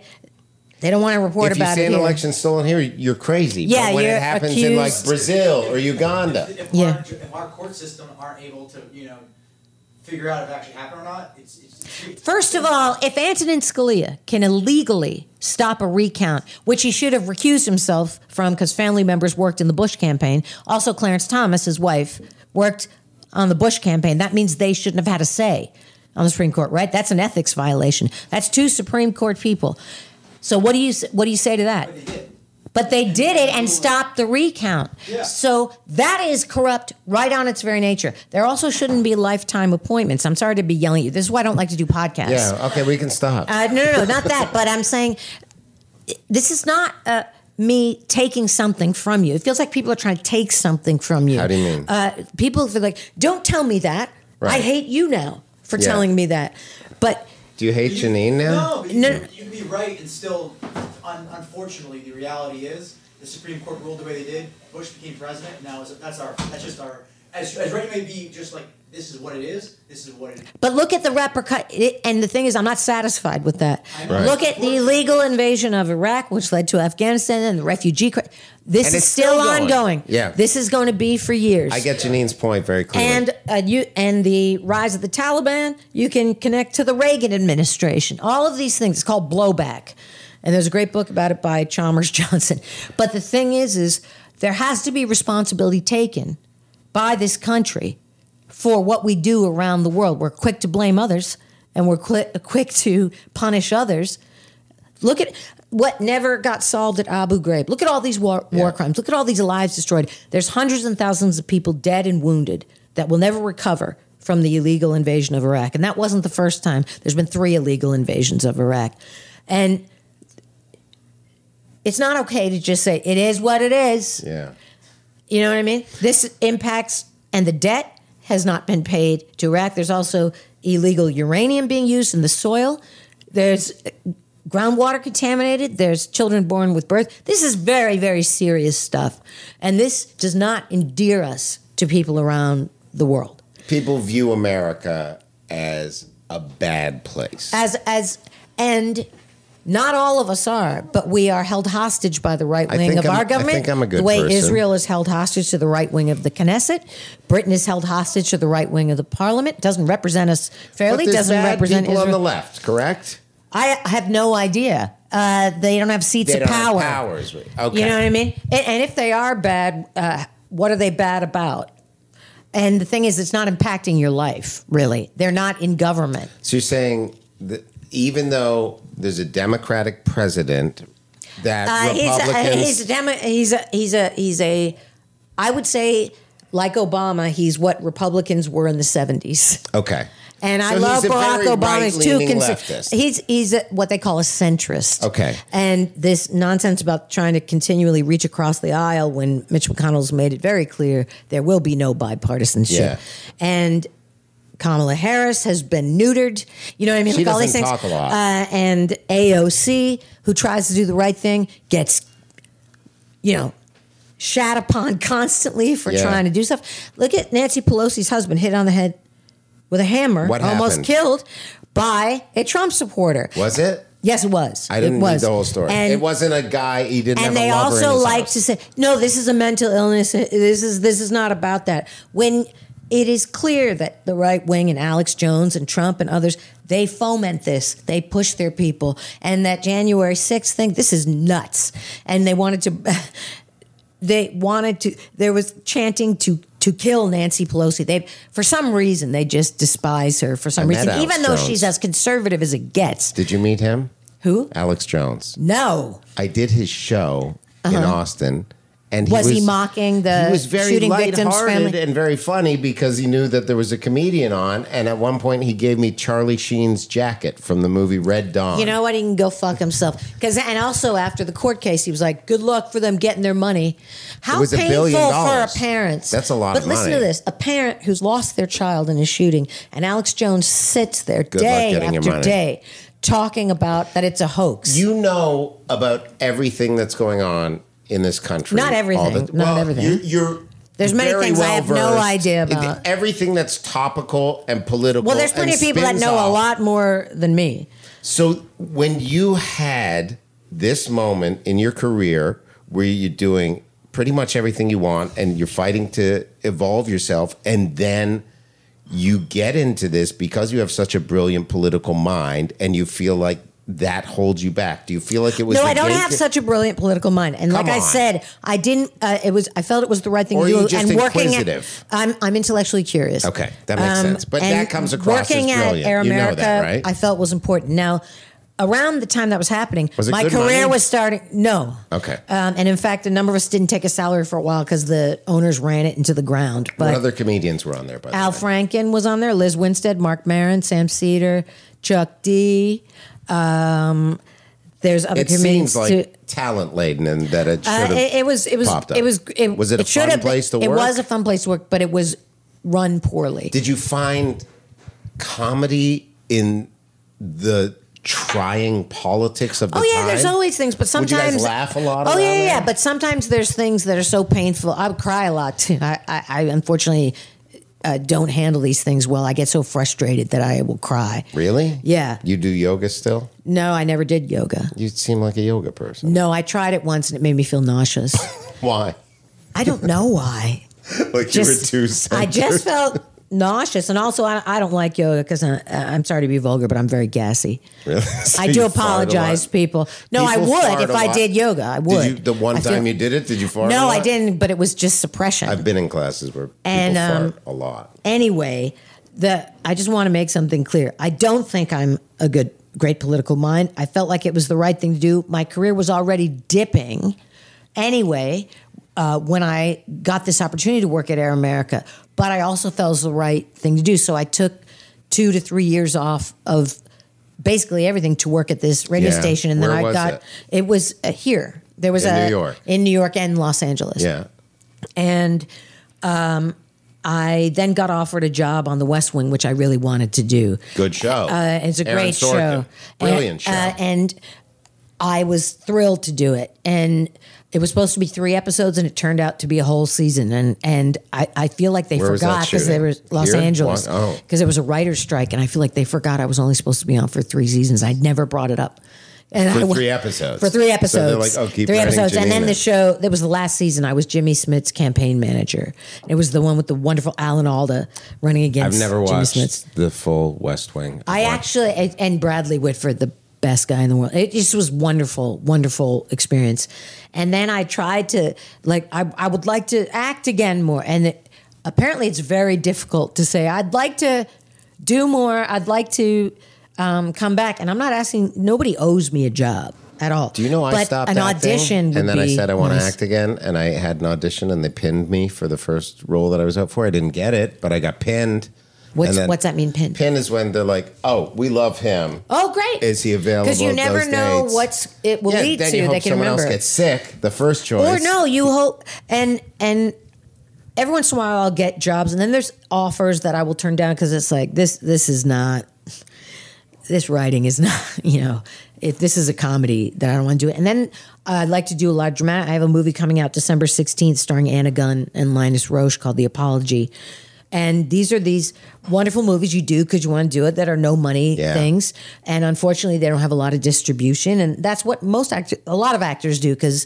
They don't want to report If you about say it an here. election stolen here, you're crazy. Yeah, but when you're it happens in like accused. Brazil or Uganda, If our court system aren't able to, figure out if it actually happened or not, it's First of all, if Antonin Scalia can illegally stop a recount, which he should have recused himself from because family members worked in the Bush campaign, also Clarence Thomas, his wife, worked on the Bush campaign, that means they shouldn't have had a say on the Supreme Court, right? That's an ethics violation. That's 2 Supreme Court people. So what do you say to that? But they did it and stopped the recount. Yeah. So that is corrupt right on its very nature. There also shouldn't be lifetime appointments. I'm sorry to be yelling at you. This is why I don't like to do podcasts. yeah, okay, we can stop. No, not that. But I'm saying this is not me taking something from you. It feels like people are trying to take something from you. How do you mean? People feel like, don't tell me that. Right. I hate you now for Yeah. telling me that. But Do you hate Janine now? No, but No. you can be right and still, unfortunately, the reality is the Supreme Court ruled the way they did. Bush became president. Now that's just our. As right may be, just like this is what it is. This is what it is. But look at the and the thing is, I'm not satisfied with that. Right. Look at the illegal invasion of Iraq, which led to Afghanistan and the refugee crisis. This And is it's still going. ongoing. Yeah. This is going to be for years. I get Janine's point very clearly. And the rise of the Taliban, you can connect to the Reagan administration. All of these things. It's called blowback. And there's a great book about it by Chalmers Johnson. But the thing is there has to be responsibility taken by this country for what we do around the world. We're quick to blame others, and we're quick to punish others. Look at what never got solved at Abu Ghraib. Look at all these war crimes. Look at all these lives destroyed. There's hundreds and thousands of people dead and wounded that will never recover from the illegal invasion of Iraq. And that wasn't the first time. There's been 3 illegal invasions of Iraq. And it's not okay to just say, it is what it is. Yeah. You know what I mean? This impacts, and the debt has not been paid to Iraq. There's also illegal uranium being used in the soil. There's groundwater contaminated. There's children born with birth. This is very, very serious stuff. And this does not endear us to people around the world. People view America as a bad place. And not all of us are, but we are held hostage by the right wing of our government. I think I'm a good The way person. Israel is held hostage to the right wing of the Knesset. Britain is held hostage to the right wing of the parliament. Doesn't represent us fairly. But there's Doesn't bad represent people Israel. on the left, correct? I have no idea. They don't have seats They of don't have power. powers. Okay. You know what I mean? And if they are bad, what are they bad about? And the thing is, it's not impacting your life, really. They're not in government. So you're saying that even though there's a Democratic president, that He's a I would say, like Obama, he's what Republicans were in the 70s. Okay. And I So love he's a Barack very Obama. He's too right-leaning leftist. He's what they call a centrist. Okay. And this nonsense about trying to continually reach across the aisle when Mitch McConnell's made it very clear there will be no bipartisanship. Yeah. And Kamala Harris has been neutered. You know what I mean? She Like all these doesn't things. talk a lot. And AOC, who tries to do the right thing, gets, shat upon constantly for Yeah. trying to do stuff. Look at Nancy Pelosi's husband hit on the head with a hammer, What almost happened? killed by a Trump supporter. Was it? Yes, it was. I didn't it was. read the whole story. And, It wasn't a guy. He didn't have and a they lover in also his like house. to say, no, this is a mental illness. This is not about that. When it is clear that the right wing and Alex Jones and Trump and others, they foment this. They push their people. And that January 6th thing, this is nuts. And they wanted to, there was chanting to kill Nancy Pelosi. For some reason, they just despise her for some I met reason, Alex even though Jones. she's as conservative as it gets. Did you meet him? Who? Alex Jones. No. I did his show in Austin, And Was he mocking the He was very shooting victim's lighthearted family? and very funny because he knew that there was a comedian on. And at one point, he gave me Charlie Sheen's jacket from the movie Red Dawn. You know what? He can go fuck himself. And also after the court case, he was like, "Good luck for them getting their money." How It was $1 painful billion. for a parent. That's a lot but of money. But listen to this: a parent who's lost their child in a shooting, and Alex Jones sits there Good luck day getting your after money. day talking about that it's a hoax. You know about everything that's going on in this country. Not everything. Not everything. You're There's many very things I have no well-versed. idea about. Everything that's topical and political. Well, there's plenty and of people that spins know a off. lot more than me. So when you had this moment in your career where you're doing pretty much everything you want and you're fighting to evolve yourself, and then you get into this because you have such a brilliant political mind and you feel like that holds you back. Do you feel like it was No, the I don't gate have that- such a brilliant political mind. And like Come I on. said, I didn't. I felt it was the right thing Or to are do. you just and working inquisitive? I'm intellectually curious. Okay, that makes sense. But and that comes across as working brilliant. at Air You know America, that, right? I felt was important. Now, around the time that was happening, Was it my good career money? was starting. No. Okay. And in fact, a number of us didn't take a salary for a while because the owners ran it into the ground. But What other comedians were on there, by the Al way? Franken was on there, Liz Winstead, Mark Maron, Sam Cedar, Chuck D. There's other It comedians seems like talent laden and that it should have it was popped up. Was it a should fun have- place to It work? was a fun place to work, but it was run poorly. Did you find comedy in the trying politics of the Oh yeah, time? there's always things, but Would you guys sometimes laugh a lot Oh around yeah, there? yeah. But sometimes there's things that are so painful. I would cry a lot too. I unfortunately don't handle these things well. I get so frustrated that I will cry. Really? Yeah. You do yoga still? No, I never did yoga. You seem like a yoga person. No, I tried it once and it made me feel nauseous. Why? I don't know why. Like you were too centered. I just felt nauseous, and also I don't like yoga because I'm sorry to be vulgar, but I'm very gassy. Really? So I you do fart a apologize, lot? people. No, People I would fart if a I lot? did yoga. I would. Did you, the one I feel- time you did it, did you fart a No, lot? I didn't, but it was just suppression. I've been in classes where people And, fart a lot. Anyway, I just want to make something clear. I don't think I'm a great political mind. I felt like it was the right thing to do. My career was already dipping anyway when I got this opportunity to work at Air America. But I also felt it was the right thing to do. So I took 2 to 3 years off of basically everything to work at this radio Yeah. station. And then Where I was got it was here. There was In New York. in New York and Los Angeles. Yeah. And I then got offered a job on The West Wing, which I really wanted to do. Good show. It's a Aaron great Sorkin. show. Brilliant show. And I was thrilled to do it. And it was supposed to be 3 episodes, and it turned out to be a whole season. And I feel like they Where was that forgot because there shooting? was Los Here? Angeles. What? Oh. Because there was a writer's strike, and I feel like they forgot I was only supposed to be on for 3 seasons. I'd never brought it up. And For I- 3 episodes. For 3 episodes. So they're like, oh, keep 3 writing episodes. And then Janina. the show, that was the last season, I was Jimmy Smith's campaign manager. It was the one with the wonderful Alan Alda running against I've never Jimmy watched Smith's. the full West Wing. I actually, and Bradley Whitford, the best guy in the world. It just was wonderful, wonderful experience. And then I tried to, I would like to act again more. And apparently it's very difficult to say, I'd like to do more. I'd like to come back. And I'm not asking, nobody owes me a job at all. Do you know I But stopped an acting, audition would and then I be said I want to nice. act again, and I had an audition, and they pinned me for the first role that I was up for. I didn't get it, but I got pinned. What's And then that mean, pin? Pin is when they're like, "Oh, we love him. Oh, great. Is he available? Because you never those know dates?" what it will Yeah, lead then to. you hope They can someone remember. else gets sick. The first choice, Or no, you hope, and every once in a while I'll get jobs, and then there's offers that I will turn down because it's like this is not, this writing is not, if this is a comedy that I don't want to do it. And then I'd like to do a lot of dramatic. I have a movie coming out December 16th starring Anna Gunn and Linus Roche called The Apology. And these are these wonderful movies you do because you want to do it that are no money things. And unfortunately, they don't have a lot of distribution. And that's what a lot of actors do because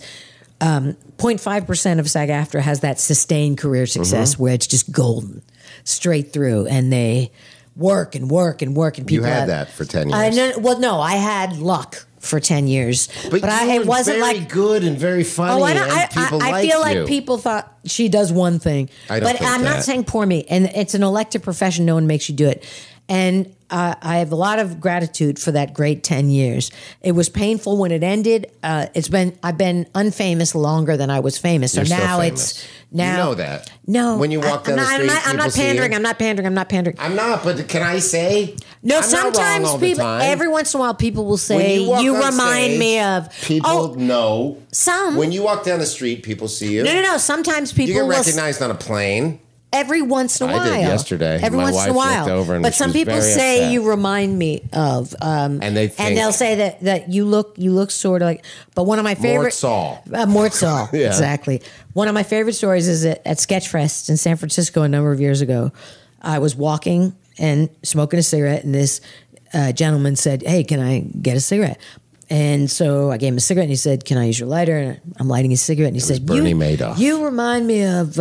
0.5% of SAG-AFTRA has that sustained career success where it's just golden straight through. And they work and work and work. And people You had that for 10 years. No, I had luck for 10 years. but you it were wasn't very like good and very funny. Oh, I know. And people I liked feel you. like people thought she does one thing. I don't but think I'm not that. saying poor me. And it's an elective profession. No one makes you do it. And I have a lot of gratitude for that great 10 years. It was painful when it ended. I've been unfamous longer than I was famous. So You're still now famous. now You know that. No, When you walk down the street, I'm not people see pandering. you? I'm not pandering. I'm not, but can I say? No, I'm not wrong sometimes all the people. time. Every once in a while, people will When say, you walk "You on remind stage, me of." People know. Some. When you walk down the street, people see you. No. Sometimes people You get will recognized on a plane. every once in a I while. did yesterday. Every My once in a wife while. looked over and but she some was people very say upset. you remind me of. And they think- they'll say that you look sort of like. But one of my favorite. Mort Saul. Mort Saul. Yeah. Exactly. One of my favorite stories is at Sketchfest in San Francisco a number of years ago. I was walking and smoking a cigarette, and this gentleman said, "Hey, can I get a cigarette?" And so I gave him a cigarette, and he said, "Can I use your lighter?" And I'm lighting his cigarette, and he said, Bernie Madoff. You remind me of,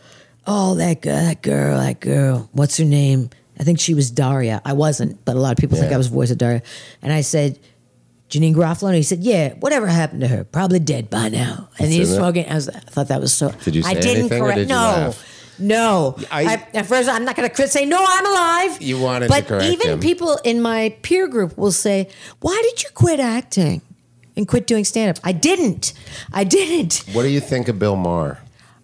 that girl. What's her name? I think she was Daria. I wasn't, but a lot of people think Yeah. I was the voice of Daria. And I said, Janine Garofalo? And he said, yeah, whatever happened to her? Probably dead by now. And he's Isn't it? smoking. I thought that was so. Did you say I didn't anything, or correct. did you no. laugh? No. At first, I'm not going to say, no, I'm alive. You wanted but to correct even him. people in my peer group will say, why did you quit acting and quit doing stand-up? I didn't. What do you think of Bill Maher?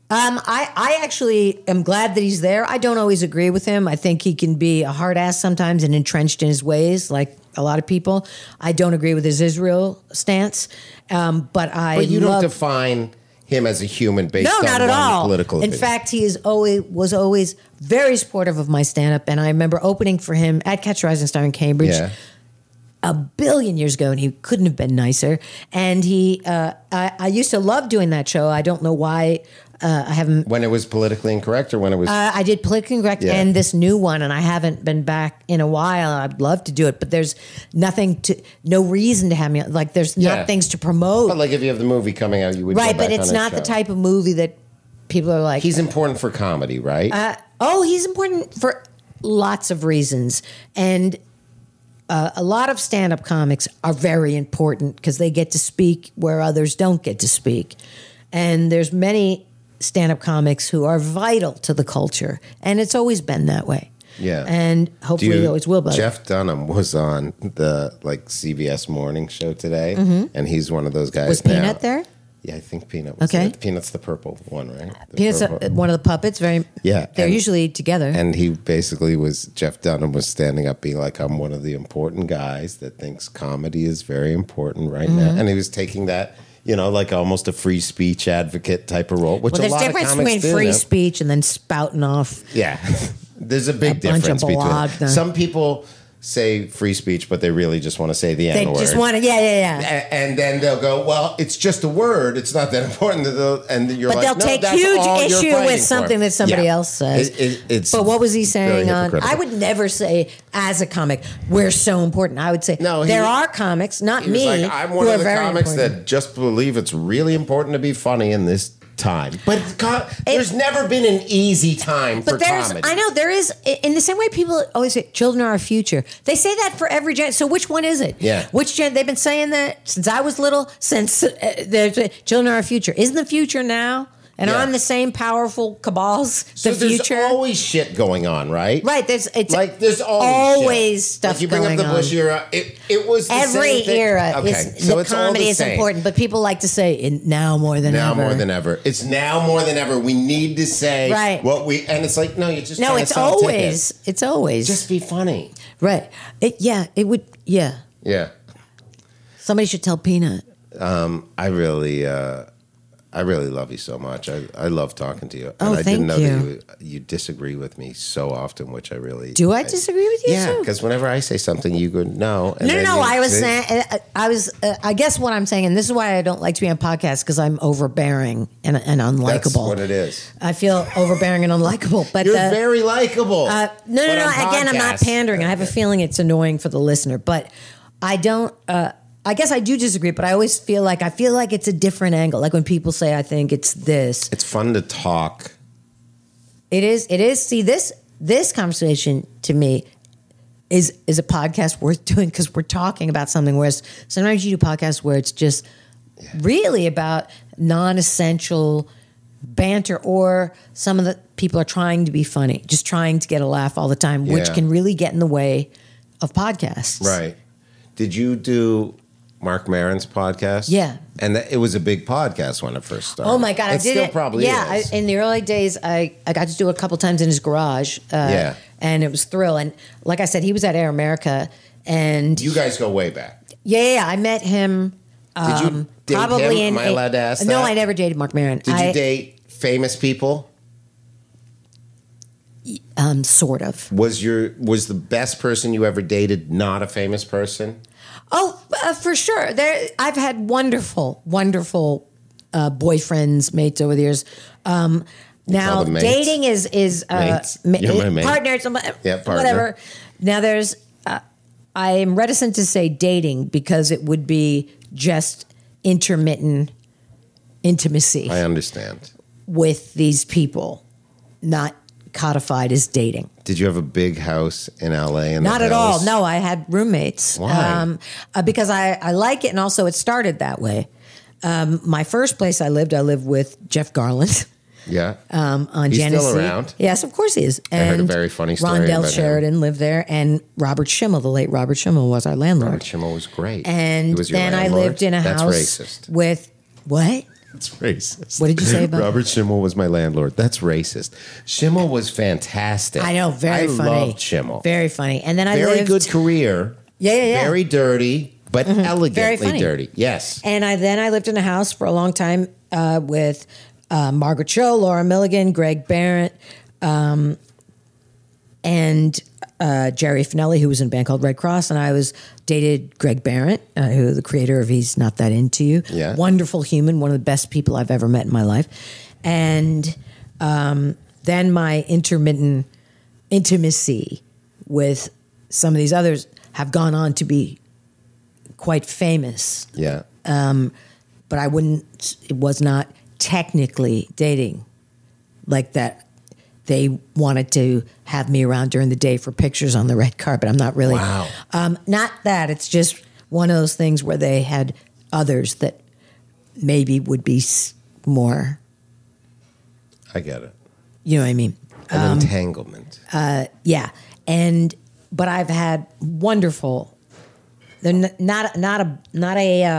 I actually am glad that he's there. I don't always agree with him. I think he can be a hard ass sometimes and entrenched in his ways, like a lot of people. I don't agree with his Israel stance, but But you don't define him as a human based no, on not at one all. political In opinion. fact, he was always very supportive of my stand-up, and I remember opening for him at Catch a Rising Star in Cambridge. Yeah. A billion years ago, and he couldn't have been nicer. And I used to love doing that show. I don't know why I haven't. When it was politically incorrect or when it was. I did Politically Incorrect Yeah. and this new one, and I haven't been back in a while. I'd love to do it, but there's no reason to have me. Like, there's Yeah. not things to promote. but like if you have the movie coming out, you would Right, go back but it's on his not the show. type of movie that people are like. He's important for comedy, right? He's important for lots of reasons. And a lot of stand-up comics are very important because they get to speak where others don't get to speak. And there's many stand-up comics who are vital to the culture. And it's always been that way. Yeah. And hopefully it always will be. Jeff Dunham was on the CBS morning show today, and he's one of those guys. Was now. Peanut there? Yeah, I think Peanut was Okay. there. Peanut's the purple one, right? The Peanut's purple. one of the puppets. Yeah, They're and- usually together. And he basically Jeff Dunham was standing up being like, I'm one of the important guys that thinks comedy is very important right Mm-hmm. now. And he was taking that, like almost a free speech advocate type of role, which well, a there's lot a of difference comics between do free now. speech and then spouting off. Yeah. There's a big bunch of difference between blog- some people say free speech, but they really just want to say the They N-word. just want to, yeah. And then they'll go, well, it's just a word. It's not that important. And you're But like, they'll no, take that's huge all you're issue fighting with something for. that somebody Yeah. else says. It's But what was he saying very on? hypocritical. I would never say, as a comic, we're so important. I would say, No, there are comics, not He was me, like, I'm one who of are the very comics important. that just believe it's really important to be funny in this time. But there's never been an easy time for But there's, comedy. I know there is, in the same way people always say, children are our future. They say that for every gen. So which one is it? Yeah. Which gen? They've been saying that since I was little, since children are our future. Isn't the future now? And Yeah. on the same powerful cabals, So the future. there's always shit going on, right? Right, there's always shit. stuff Like you bring up going the Bush on. era. It was the Every same thing. era, Okay, is, so the it's all comedy the is same. important, but people like to say now more than Now ever. more than ever. It's now more than ever. We need to say Right. what we and it's like no, you're just No, trying to it's sell always, tickets. it's always Just be funny. right. It would, yeah. Yeah. Somebody should tell Peanut. I really love you so much. I love talking to you. Oh, and I didn't know thank that you disagree with me so often, which I really Do I disagree with you? Yeah, too? because whenever I say something, you go no. And No. then you I was say- saying, I guess what I'm saying, and this is why I don't like to be on podcasts because I'm overbearing and unlikable. That's what it is. I feel overbearing and unlikable. But You're very likable. No. Again, I'm not pandering. I have a feeling it's annoying for the listener, but I don't. I guess I do disagree, but I always feel like it's a different angle. Like when people say, "I think it's this." It's fun to talk. It is. See, this conversation to me is a podcast worth doing because we're talking about something. Whereas sometimes you do podcasts where it's just really about non-essential banter, or some of the people are trying to be funny, just trying to get a laugh all the time, which Yeah. can really get in the way of podcasts. Right. Did you do Mark Maron's podcast? Yeah. And it was a big podcast when it first started. Oh my God, I it did still it. probably yeah, is. in the early days, I got to do it a couple times in his garage. Yeah. And it was thrill. And like I said, he was at Air America, and You guys go way back. yeah, I met him. Did you date Probably him? in Am I allowed to ask No, that? I never dated Mark Maron. Did you date famous people? Sort of. Was the best person you ever dated not a famous person? Oh, for sure. I've had wonderful boyfriends, mates over the years. Now them mates? dating is Mates? You're my mate. partner, Yeah, partner. whatever. Now there's I am reticent to say dating because it would be just intermittent intimacy I understand. with these people, not codified as dating. Did you have a big house in LA? Not at all. No, I had roommates. Why? Because I like it, and also it started that way. My first place I lived with Jeff Garland Yeah. on He's Genesee. still around? Yes, of course he is. I heard a And very funny story Rondell about him. Sheridan lived there, and Robert Schimmel, the late Robert Schimmel, was our landlord. Robert Schimmel was great. And He was your then I landlord? lived in a That's house racist. with what? That's racist. What did you say about Robert Schimmel was my landlord? That's racist. Schimmel was fantastic. I know, very funny. I loved Schimmel. Very funny. And then I Very lived, good career. Yeah. Very dirty, but Very elegantly funny. dirty. Yes. And I lived in a house for a long time with Margaret Cho, Laura Milligan, Greg Barrett, and Jerry Finelli, who was in a band called Red Cross, and I dated Greg Barrett, who the creator of He's Not That Into You. Yeah. Wonderful human, one of the best people I've ever met in my life. And then my intermittent intimacy with some of these others have gone on to be quite famous. Yeah. But it was not technically dating like that. They wanted to have me around during the day for pictures on the red carpet. I'm not really. Wow. Not that. It's just one of those things where they had others that maybe would be more, I get it. you know what I mean? An entanglement. Yeah. But I've had wonderful, they're not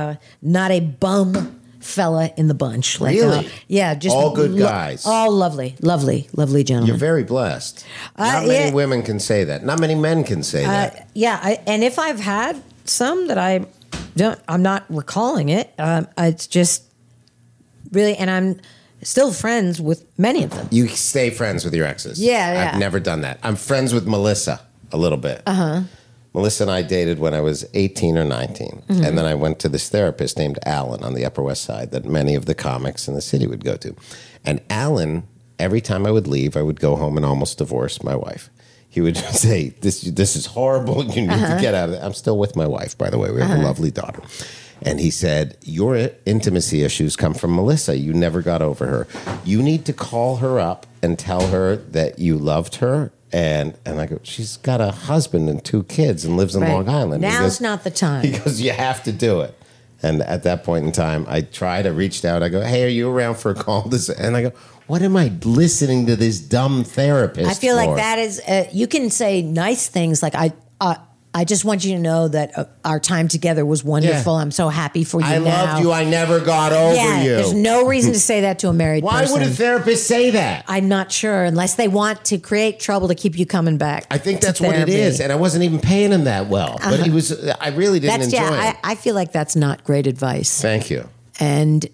a bum fella in the bunch. Like, Really? yeah, just All good guys. All lovely gentlemen. You're very blessed. Not many yeah. women can say that. Not many men can say that. Yeah, and if I've had some that I'm not recalling it. It's just really, and I'm still friends with many of them. You stay friends with your exes. Yeah. I've never done that. I'm friends with Melissa a little bit. Melissa and I dated when I was 18 or 19. Mm-hmm. And then I went to this therapist named Alan on the Upper West Side that many of the comics in the city would go to. And Alan, every time I would leave, I would go home and almost divorce my wife. He would say, this is horrible. You need to get out of it. I'm still with my wife, by the way. We have a lovely daughter. And he said, your intimacy issues come from Melissa. You never got over her. You need to call her up and tell her that you loved her. And I go, she's got a husband and 2 kids and lives in Right. Long Island. He Now's goes- not the time. He goes, you have to do it. And at that point in time, I reached out. I go, hey, are you around for a call? And I go, what am I listening to this dumb therapist I feel for? like that is, you can say nice things like, I just want you to know that our time together was wonderful. Yeah. I'm so happy for you I now. loved you. I never got over yeah, you. there's no reason to say that to a married Why person. would a therapist say that? I'm not sure, unless they want to create trouble to keep you coming back. I think to that's what it therapy. is. And I wasn't even paying him that well. But he was. I really didn't That's enjoy yeah. it. I feel like that's not great advice. Thank you. And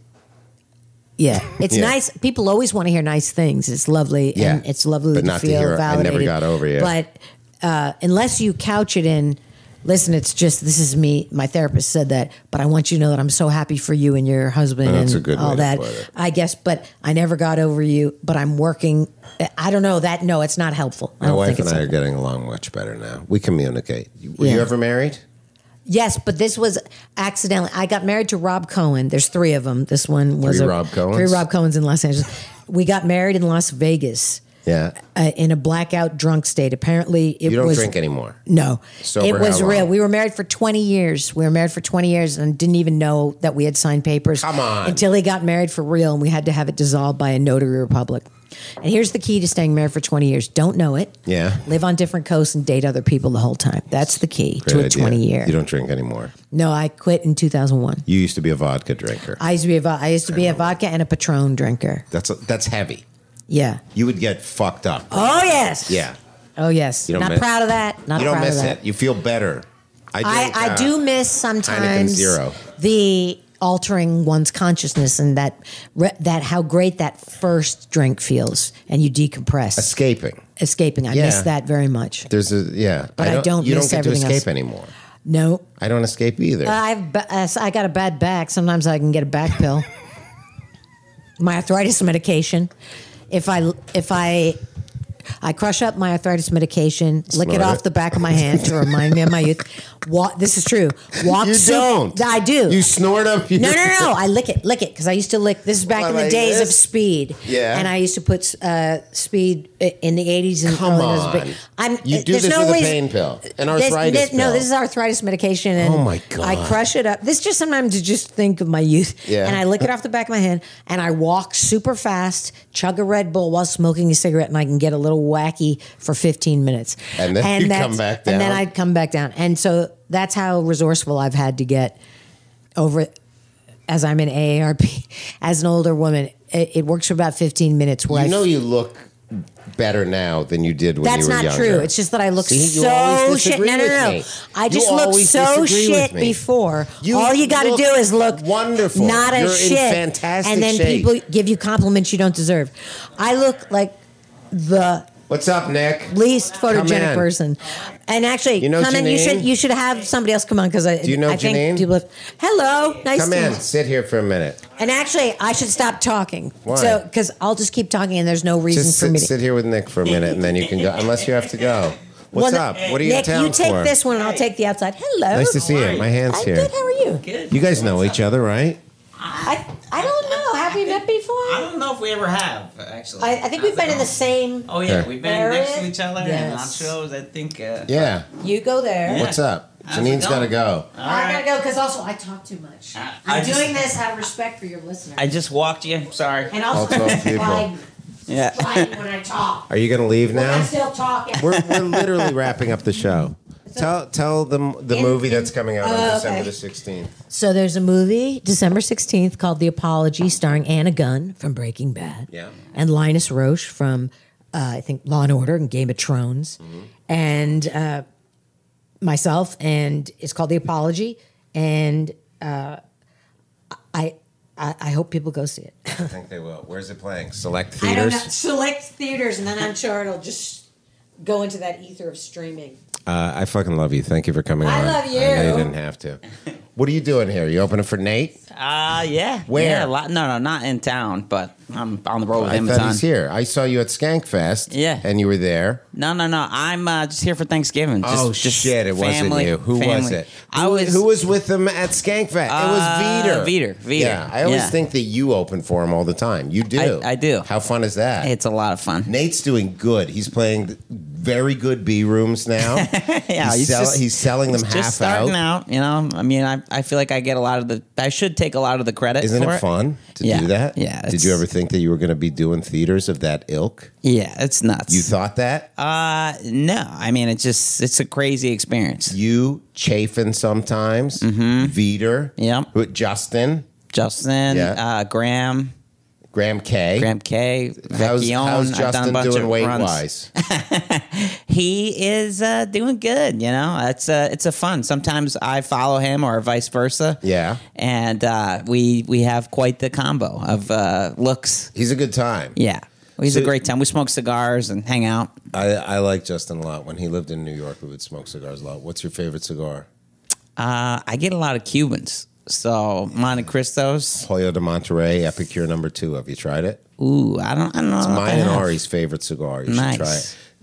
yeah, it's Yeah. nice. People always want to hear nice things. It's lovely, Yeah. and it's lovely But to not to feel hear, "I never validated. got over you." But unless you couch it in, listen, it's just this is me. My therapist said that, but I want you to know that I'm so happy for you and your husband That's and a good way all to that. put it. I guess, but I never got over you. But I'm working. I don't know that. No, it's not helpful. I My don't wife think and it's I are helpful. getting along much better now. We communicate. Were Yeah. you ever married? Yes, but this was accidentally. I got married to Rob Cohen. There's 3 of them. This one was Three Rob Cohens? 3 Rob Cohens in Los Angeles. We got married in Las Vegas. Yeah. In a blackout drunk state. Apparently, it was. You don't drink anymore. No, Sober it was how long? real. We were married for 20 years. And didn't even know that we had signed papers. Come on. Until he got married for real, and we had to have it dissolved by a notary public. And here's the key to staying married for 20 years: don't know it. Yeah. Live on different coasts and date other people the whole time. That's the key to a Great idea. 20-year. You don't drink anymore. No, I quit in 2001. You used to be a vodka drinker. I used to be a vodka and a Patron drinker. That's heavy. Yeah. You would get fucked up. Oh yes. Yeah. Oh yes. You don't Not miss- proud of that. Not You don't proud miss of it. that. You feel better. I do miss Heineken sometimes Zero. the altering one's consciousness and that how great that first drink feels, and you decompress. Escaping. I miss Yeah. that very much. There's a yeah. But I don't You miss don't get to everything escape else. anymore. No, I don't escape either. I got a bad back. Sometimes I can get a back pill. My arthritis medication. If I crush up my arthritis medication, lick it Smart. off the back of my hand to remind me of my youth. This is true. You don't. I do. You snort up. No. I lick it because I used to lick. This is back in the Like days of this? Speed. Yeah. And I used to put Speed in the 80s and Come early on. You do there's this no with a reason- pain pill, an arthritis pill. No, this is arthritis medication. And Oh, my God. I crush it up. This just sometimes to just think of my youth. Yeah. And I lick it off the back of my hand, and I walk super fast, chug a Red Bull while smoking a cigarette, and I can get a little wacky for 15 minutes. And then you that's- come back down. And then I'd come back down. And so that's how resourceful I've had to get over as I'm in AARP. As an older woman, it works for about 15 minutes. Where You look better now than you did when that's you were not younger. true. It's just that I look See, you always so shit. disagree No. with me. I You just look always so disagree with shit me. before. You All you got to look do is look wonderful. not as You're in shit, fantastic and then shape. people give you compliments you don't deserve. I look like the What's up, Nick? least photogenic in. person. And actually, You know come in. Janine? You should have somebody else come on because Do you know I think Janine? people have, hello, nice Come to in. meet you. Sit here for a minute. And actually, I should stop talking. Why? So because I'll just keep talking, and there's no reason Just for me to. sit here with Nick for a minute, and then you can go. Unless you have to go. What's Well, up? What are you Nick, in town you take for? this one, and I'll take the outside. Hello. Nice to see you. My hand's I'm here. good. How are you? Good. You guys know each other, right? I don't know. Have we met before? I don't know if we ever have, actually. I think we've been in the same. Oh, yeah. Here. We've been next to area? each other and on Yes. shows, I think. Yeah. You go there. Yeah. What's up? How's it Janine's got to going? go. I gotta go because also I talk too much. I I'm just- doing this out of respect for your listeners. I just walked you. Sorry. and also I'll talk people. Yeah. slide when I talk. Are you going to leave I'm now? still talking. We're literally wrapping up the show. Tell them the movie that's coming out on December okay. the 16th. So there's a movie December 16th called The Apology, starring Anna Gunn from Breaking Bad, Yeah. and Linus Roche from I think Law and Order and Game of Thrones, and myself, and it's called The Apology, and I hope people go see it. I think they will. Where's it playing? Select I don't know. theaters? Select theaters, and then I'm sure it'll just go into that ether of streaming. I fucking love you. Thank you for coming I on. love I know you you. didn't have to. What are you doing here? You opening for Nate? Yeah. Where? Yeah, no, not in town, but I'm on the road with I him. thought It's on. he's here. I saw you at Skankfest. Yeah. And you were there. No. I'm just here for Thanksgiving. Just Shit, it wasn't family, you. Who was family. it? Who was with them at Skankfest? It was Veter. Veter. Yeah, I always Yeah. think that you open for him all the time. You do. I do. How fun is that? It's a lot of fun. Nate's doing good. He's playing very good B rooms now. Yeah, he's selling them he's half just starting out. out. You know, I mean, I feel like I get a lot of the. I should take a lot of the credit. Isn't for it fun to Yeah. do that? Yeah, Did it's- you ever think that you were going to be doing theaters of that ilk? Yeah, it's nuts. You thought that? No. I mean, it's a crazy experience. You chafing sometimes. Mm-hmm. Veter. Yep. Justin. Justin, Yeah. Graham K. K, How's Vecchione. I've done a Justin bunch doing of weight runs. wise? He is doing good. You know, it's a fun. Sometimes I follow him or vice versa. Yeah. And we have quite the combo of looks. He's a good time. Yeah. He's So- a great time. We smoke cigars and hang out. I like Justin a lot. When he lived in New York, we would smoke cigars a lot. What's your favorite cigar? I get a lot of Cubans. So Monte Cristos. Hoyo de Monterrey Epicure No. 2. Have you tried it? Ooh, I don't know. It's if I mine and have. Ari's favorite cigar. You Nice. should try it.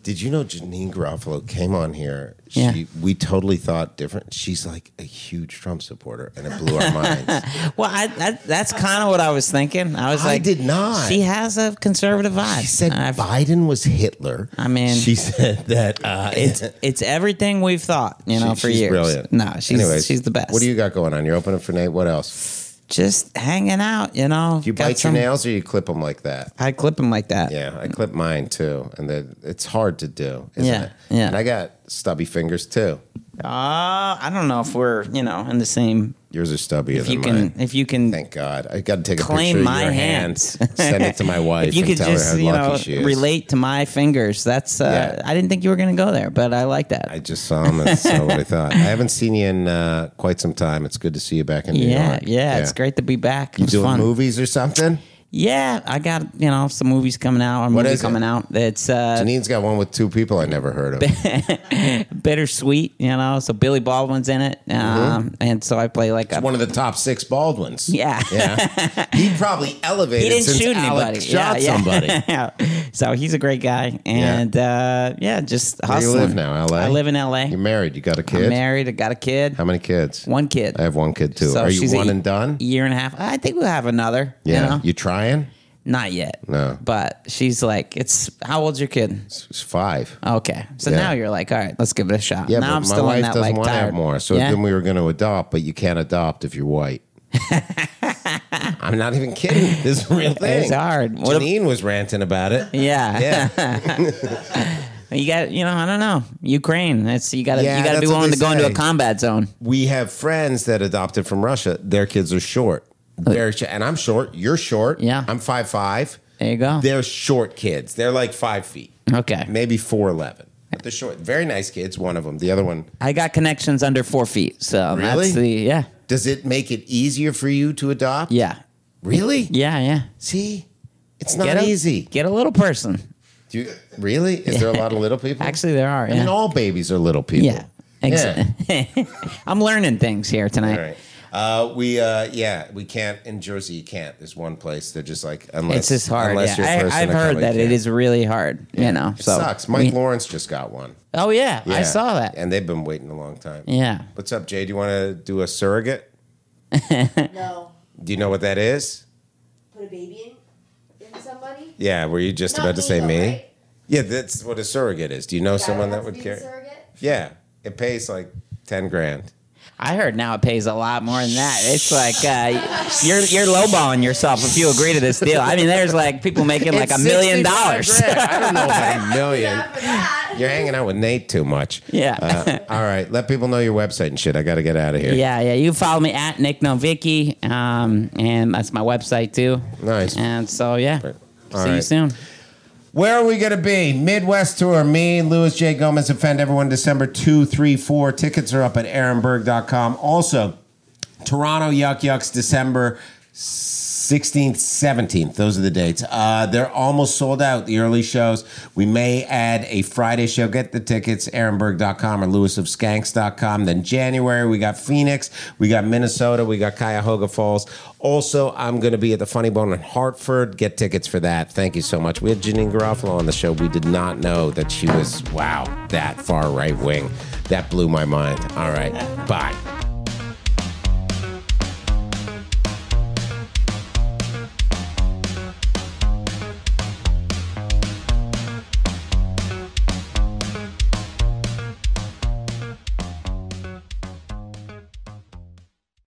Did you know Janine Garofalo came on here? Yeah. We totally thought different. She's like a huge Trump supporter, and it blew our minds. Well, that's kind of what I was thinking. I was like, did not. She has a conservative vibe. She said Biden was Hitler. I mean, she said that it's everything we've thought, for she's years. Brilliant. No, she's the best. What do you got going on? You're opening for Nate. What else? Just hanging out, Do you bite your nails or you clip them like that? I clip them like that. Yeah, I clip mine too, and it's hard to do, isn't it? Yeah. And I got stubby fingers too. I don't know if we're, in the same. Yours are stubbier than mine. If you can, thank God. I got to take a claim picture of my your hands. send it to my wife. If you and could tell just, her how lucky she is. relate to my fingers, that's. Yeah. I didn't think you were going to go there, but I like that. I just saw him. That's what I thought. I haven't seen you in quite some time. It's good to see you back in New York. Yeah, it's great to be back. You It's doing fun. movies or something? Yeah, I got some movies coming out. Or What movie is it? coming out. It's Janine's got one with two people I never heard of. Bittersweet. So Billy Baldwin's in it, and so I play like One of the top 6 Baldwins. Yeah. He probably elevated He didn't since shoot Alec anybody. shot somebody. Yeah. So he's a great guy, and just Where hustling. you live now, L.A.? I live in L.A. You're married. You got a kid? I'm married. I got a kid. How many kids? One kid. I have one kid too. So Are you she's one and done? Year and a half. I think we'll have another. Yeah. You trying? Not yet. No. But she's like, how old's your kid? It's 5. Okay. So Yeah. now you're like, all right, let's give it a shot. Yeah, now but I'm my still wife in that doesn't like want to have tired. more. So Yeah? then we were going to adopt, but you can't adopt if you're white. I'm not even kidding. This is a real thing. It's hard. What Janine was ranting about it. Yeah. Yeah. You got, I don't know. Ukraine. You got to Yeah, be that's what willing they to go into say. a combat zone. We have friends that adopted from Russia. Their kids are short. And I'm short. You're short. Yeah. I'm 5'5". There you go. They're short kids. They're like 5 feet. Okay. Maybe 4'11". But they're short. Very nice kids, one of them. The other one. I got connections under 4 feet. So Really? that's yeah. Does it make it easier for you to adopt? Yeah. Really? Yeah. See? It's not easy. Get a little person. Really? Is there a lot of little people? Actually, there are. I mean, all babies are little people. Yeah. Exactly. I'm learning things here tonight. All right. We can't in Jersey. You can't. There's one place. They're just like unless It's just hard. Unless Yeah. you're first I've in a heard couple, that you it can't. is really hard. It So sucks. Mike Lawrence just got one. Oh yeah, I Yeah. saw that. and they've been waiting a long time. Yeah. What's up, Jay? Do you want to do a surrogate? No. Do you know what that is? Put a baby in somebody? Yeah. Were you just Not about to say though, me? right? Yeah, that's what a surrogate is. Do you know someone that would care? Yeah, it pays like 10 grand. I heard now it pays a lot more than that. It's like you're lowballing yourself if you agree to this deal. I mean, there's like people making like $1 million. I don't know about $1 million. You're hanging out with Nate too much. Yeah. All right. Let people know your website and shit. I got to get out of here. Yeah. You can follow me at Nick Novicki, and that's my website too. Nice. And so yeah, All see you right. soon. Where are we going to be? Midwest Tour. Me, Louis J. Gomez, Offend Everyone, December 2, 3, 4. Tickets are up at aaronberg.com. Also, Toronto Yuck Yucks, December 16th, 17th. Those are the dates. They're almost sold out, the early shows. We may add a Friday show. Get the tickets, aaronberg.com or lewisofskanks.com. Then January, we got Phoenix. We got Minnesota. We got Cuyahoga Falls. Also, I'm going to be at the Funny Bone in Hartford. Get tickets for that. Thank you so much. We had Janine Garofalo on the show. We did not know that she was, that far right wing. That blew my mind. All right. Bye.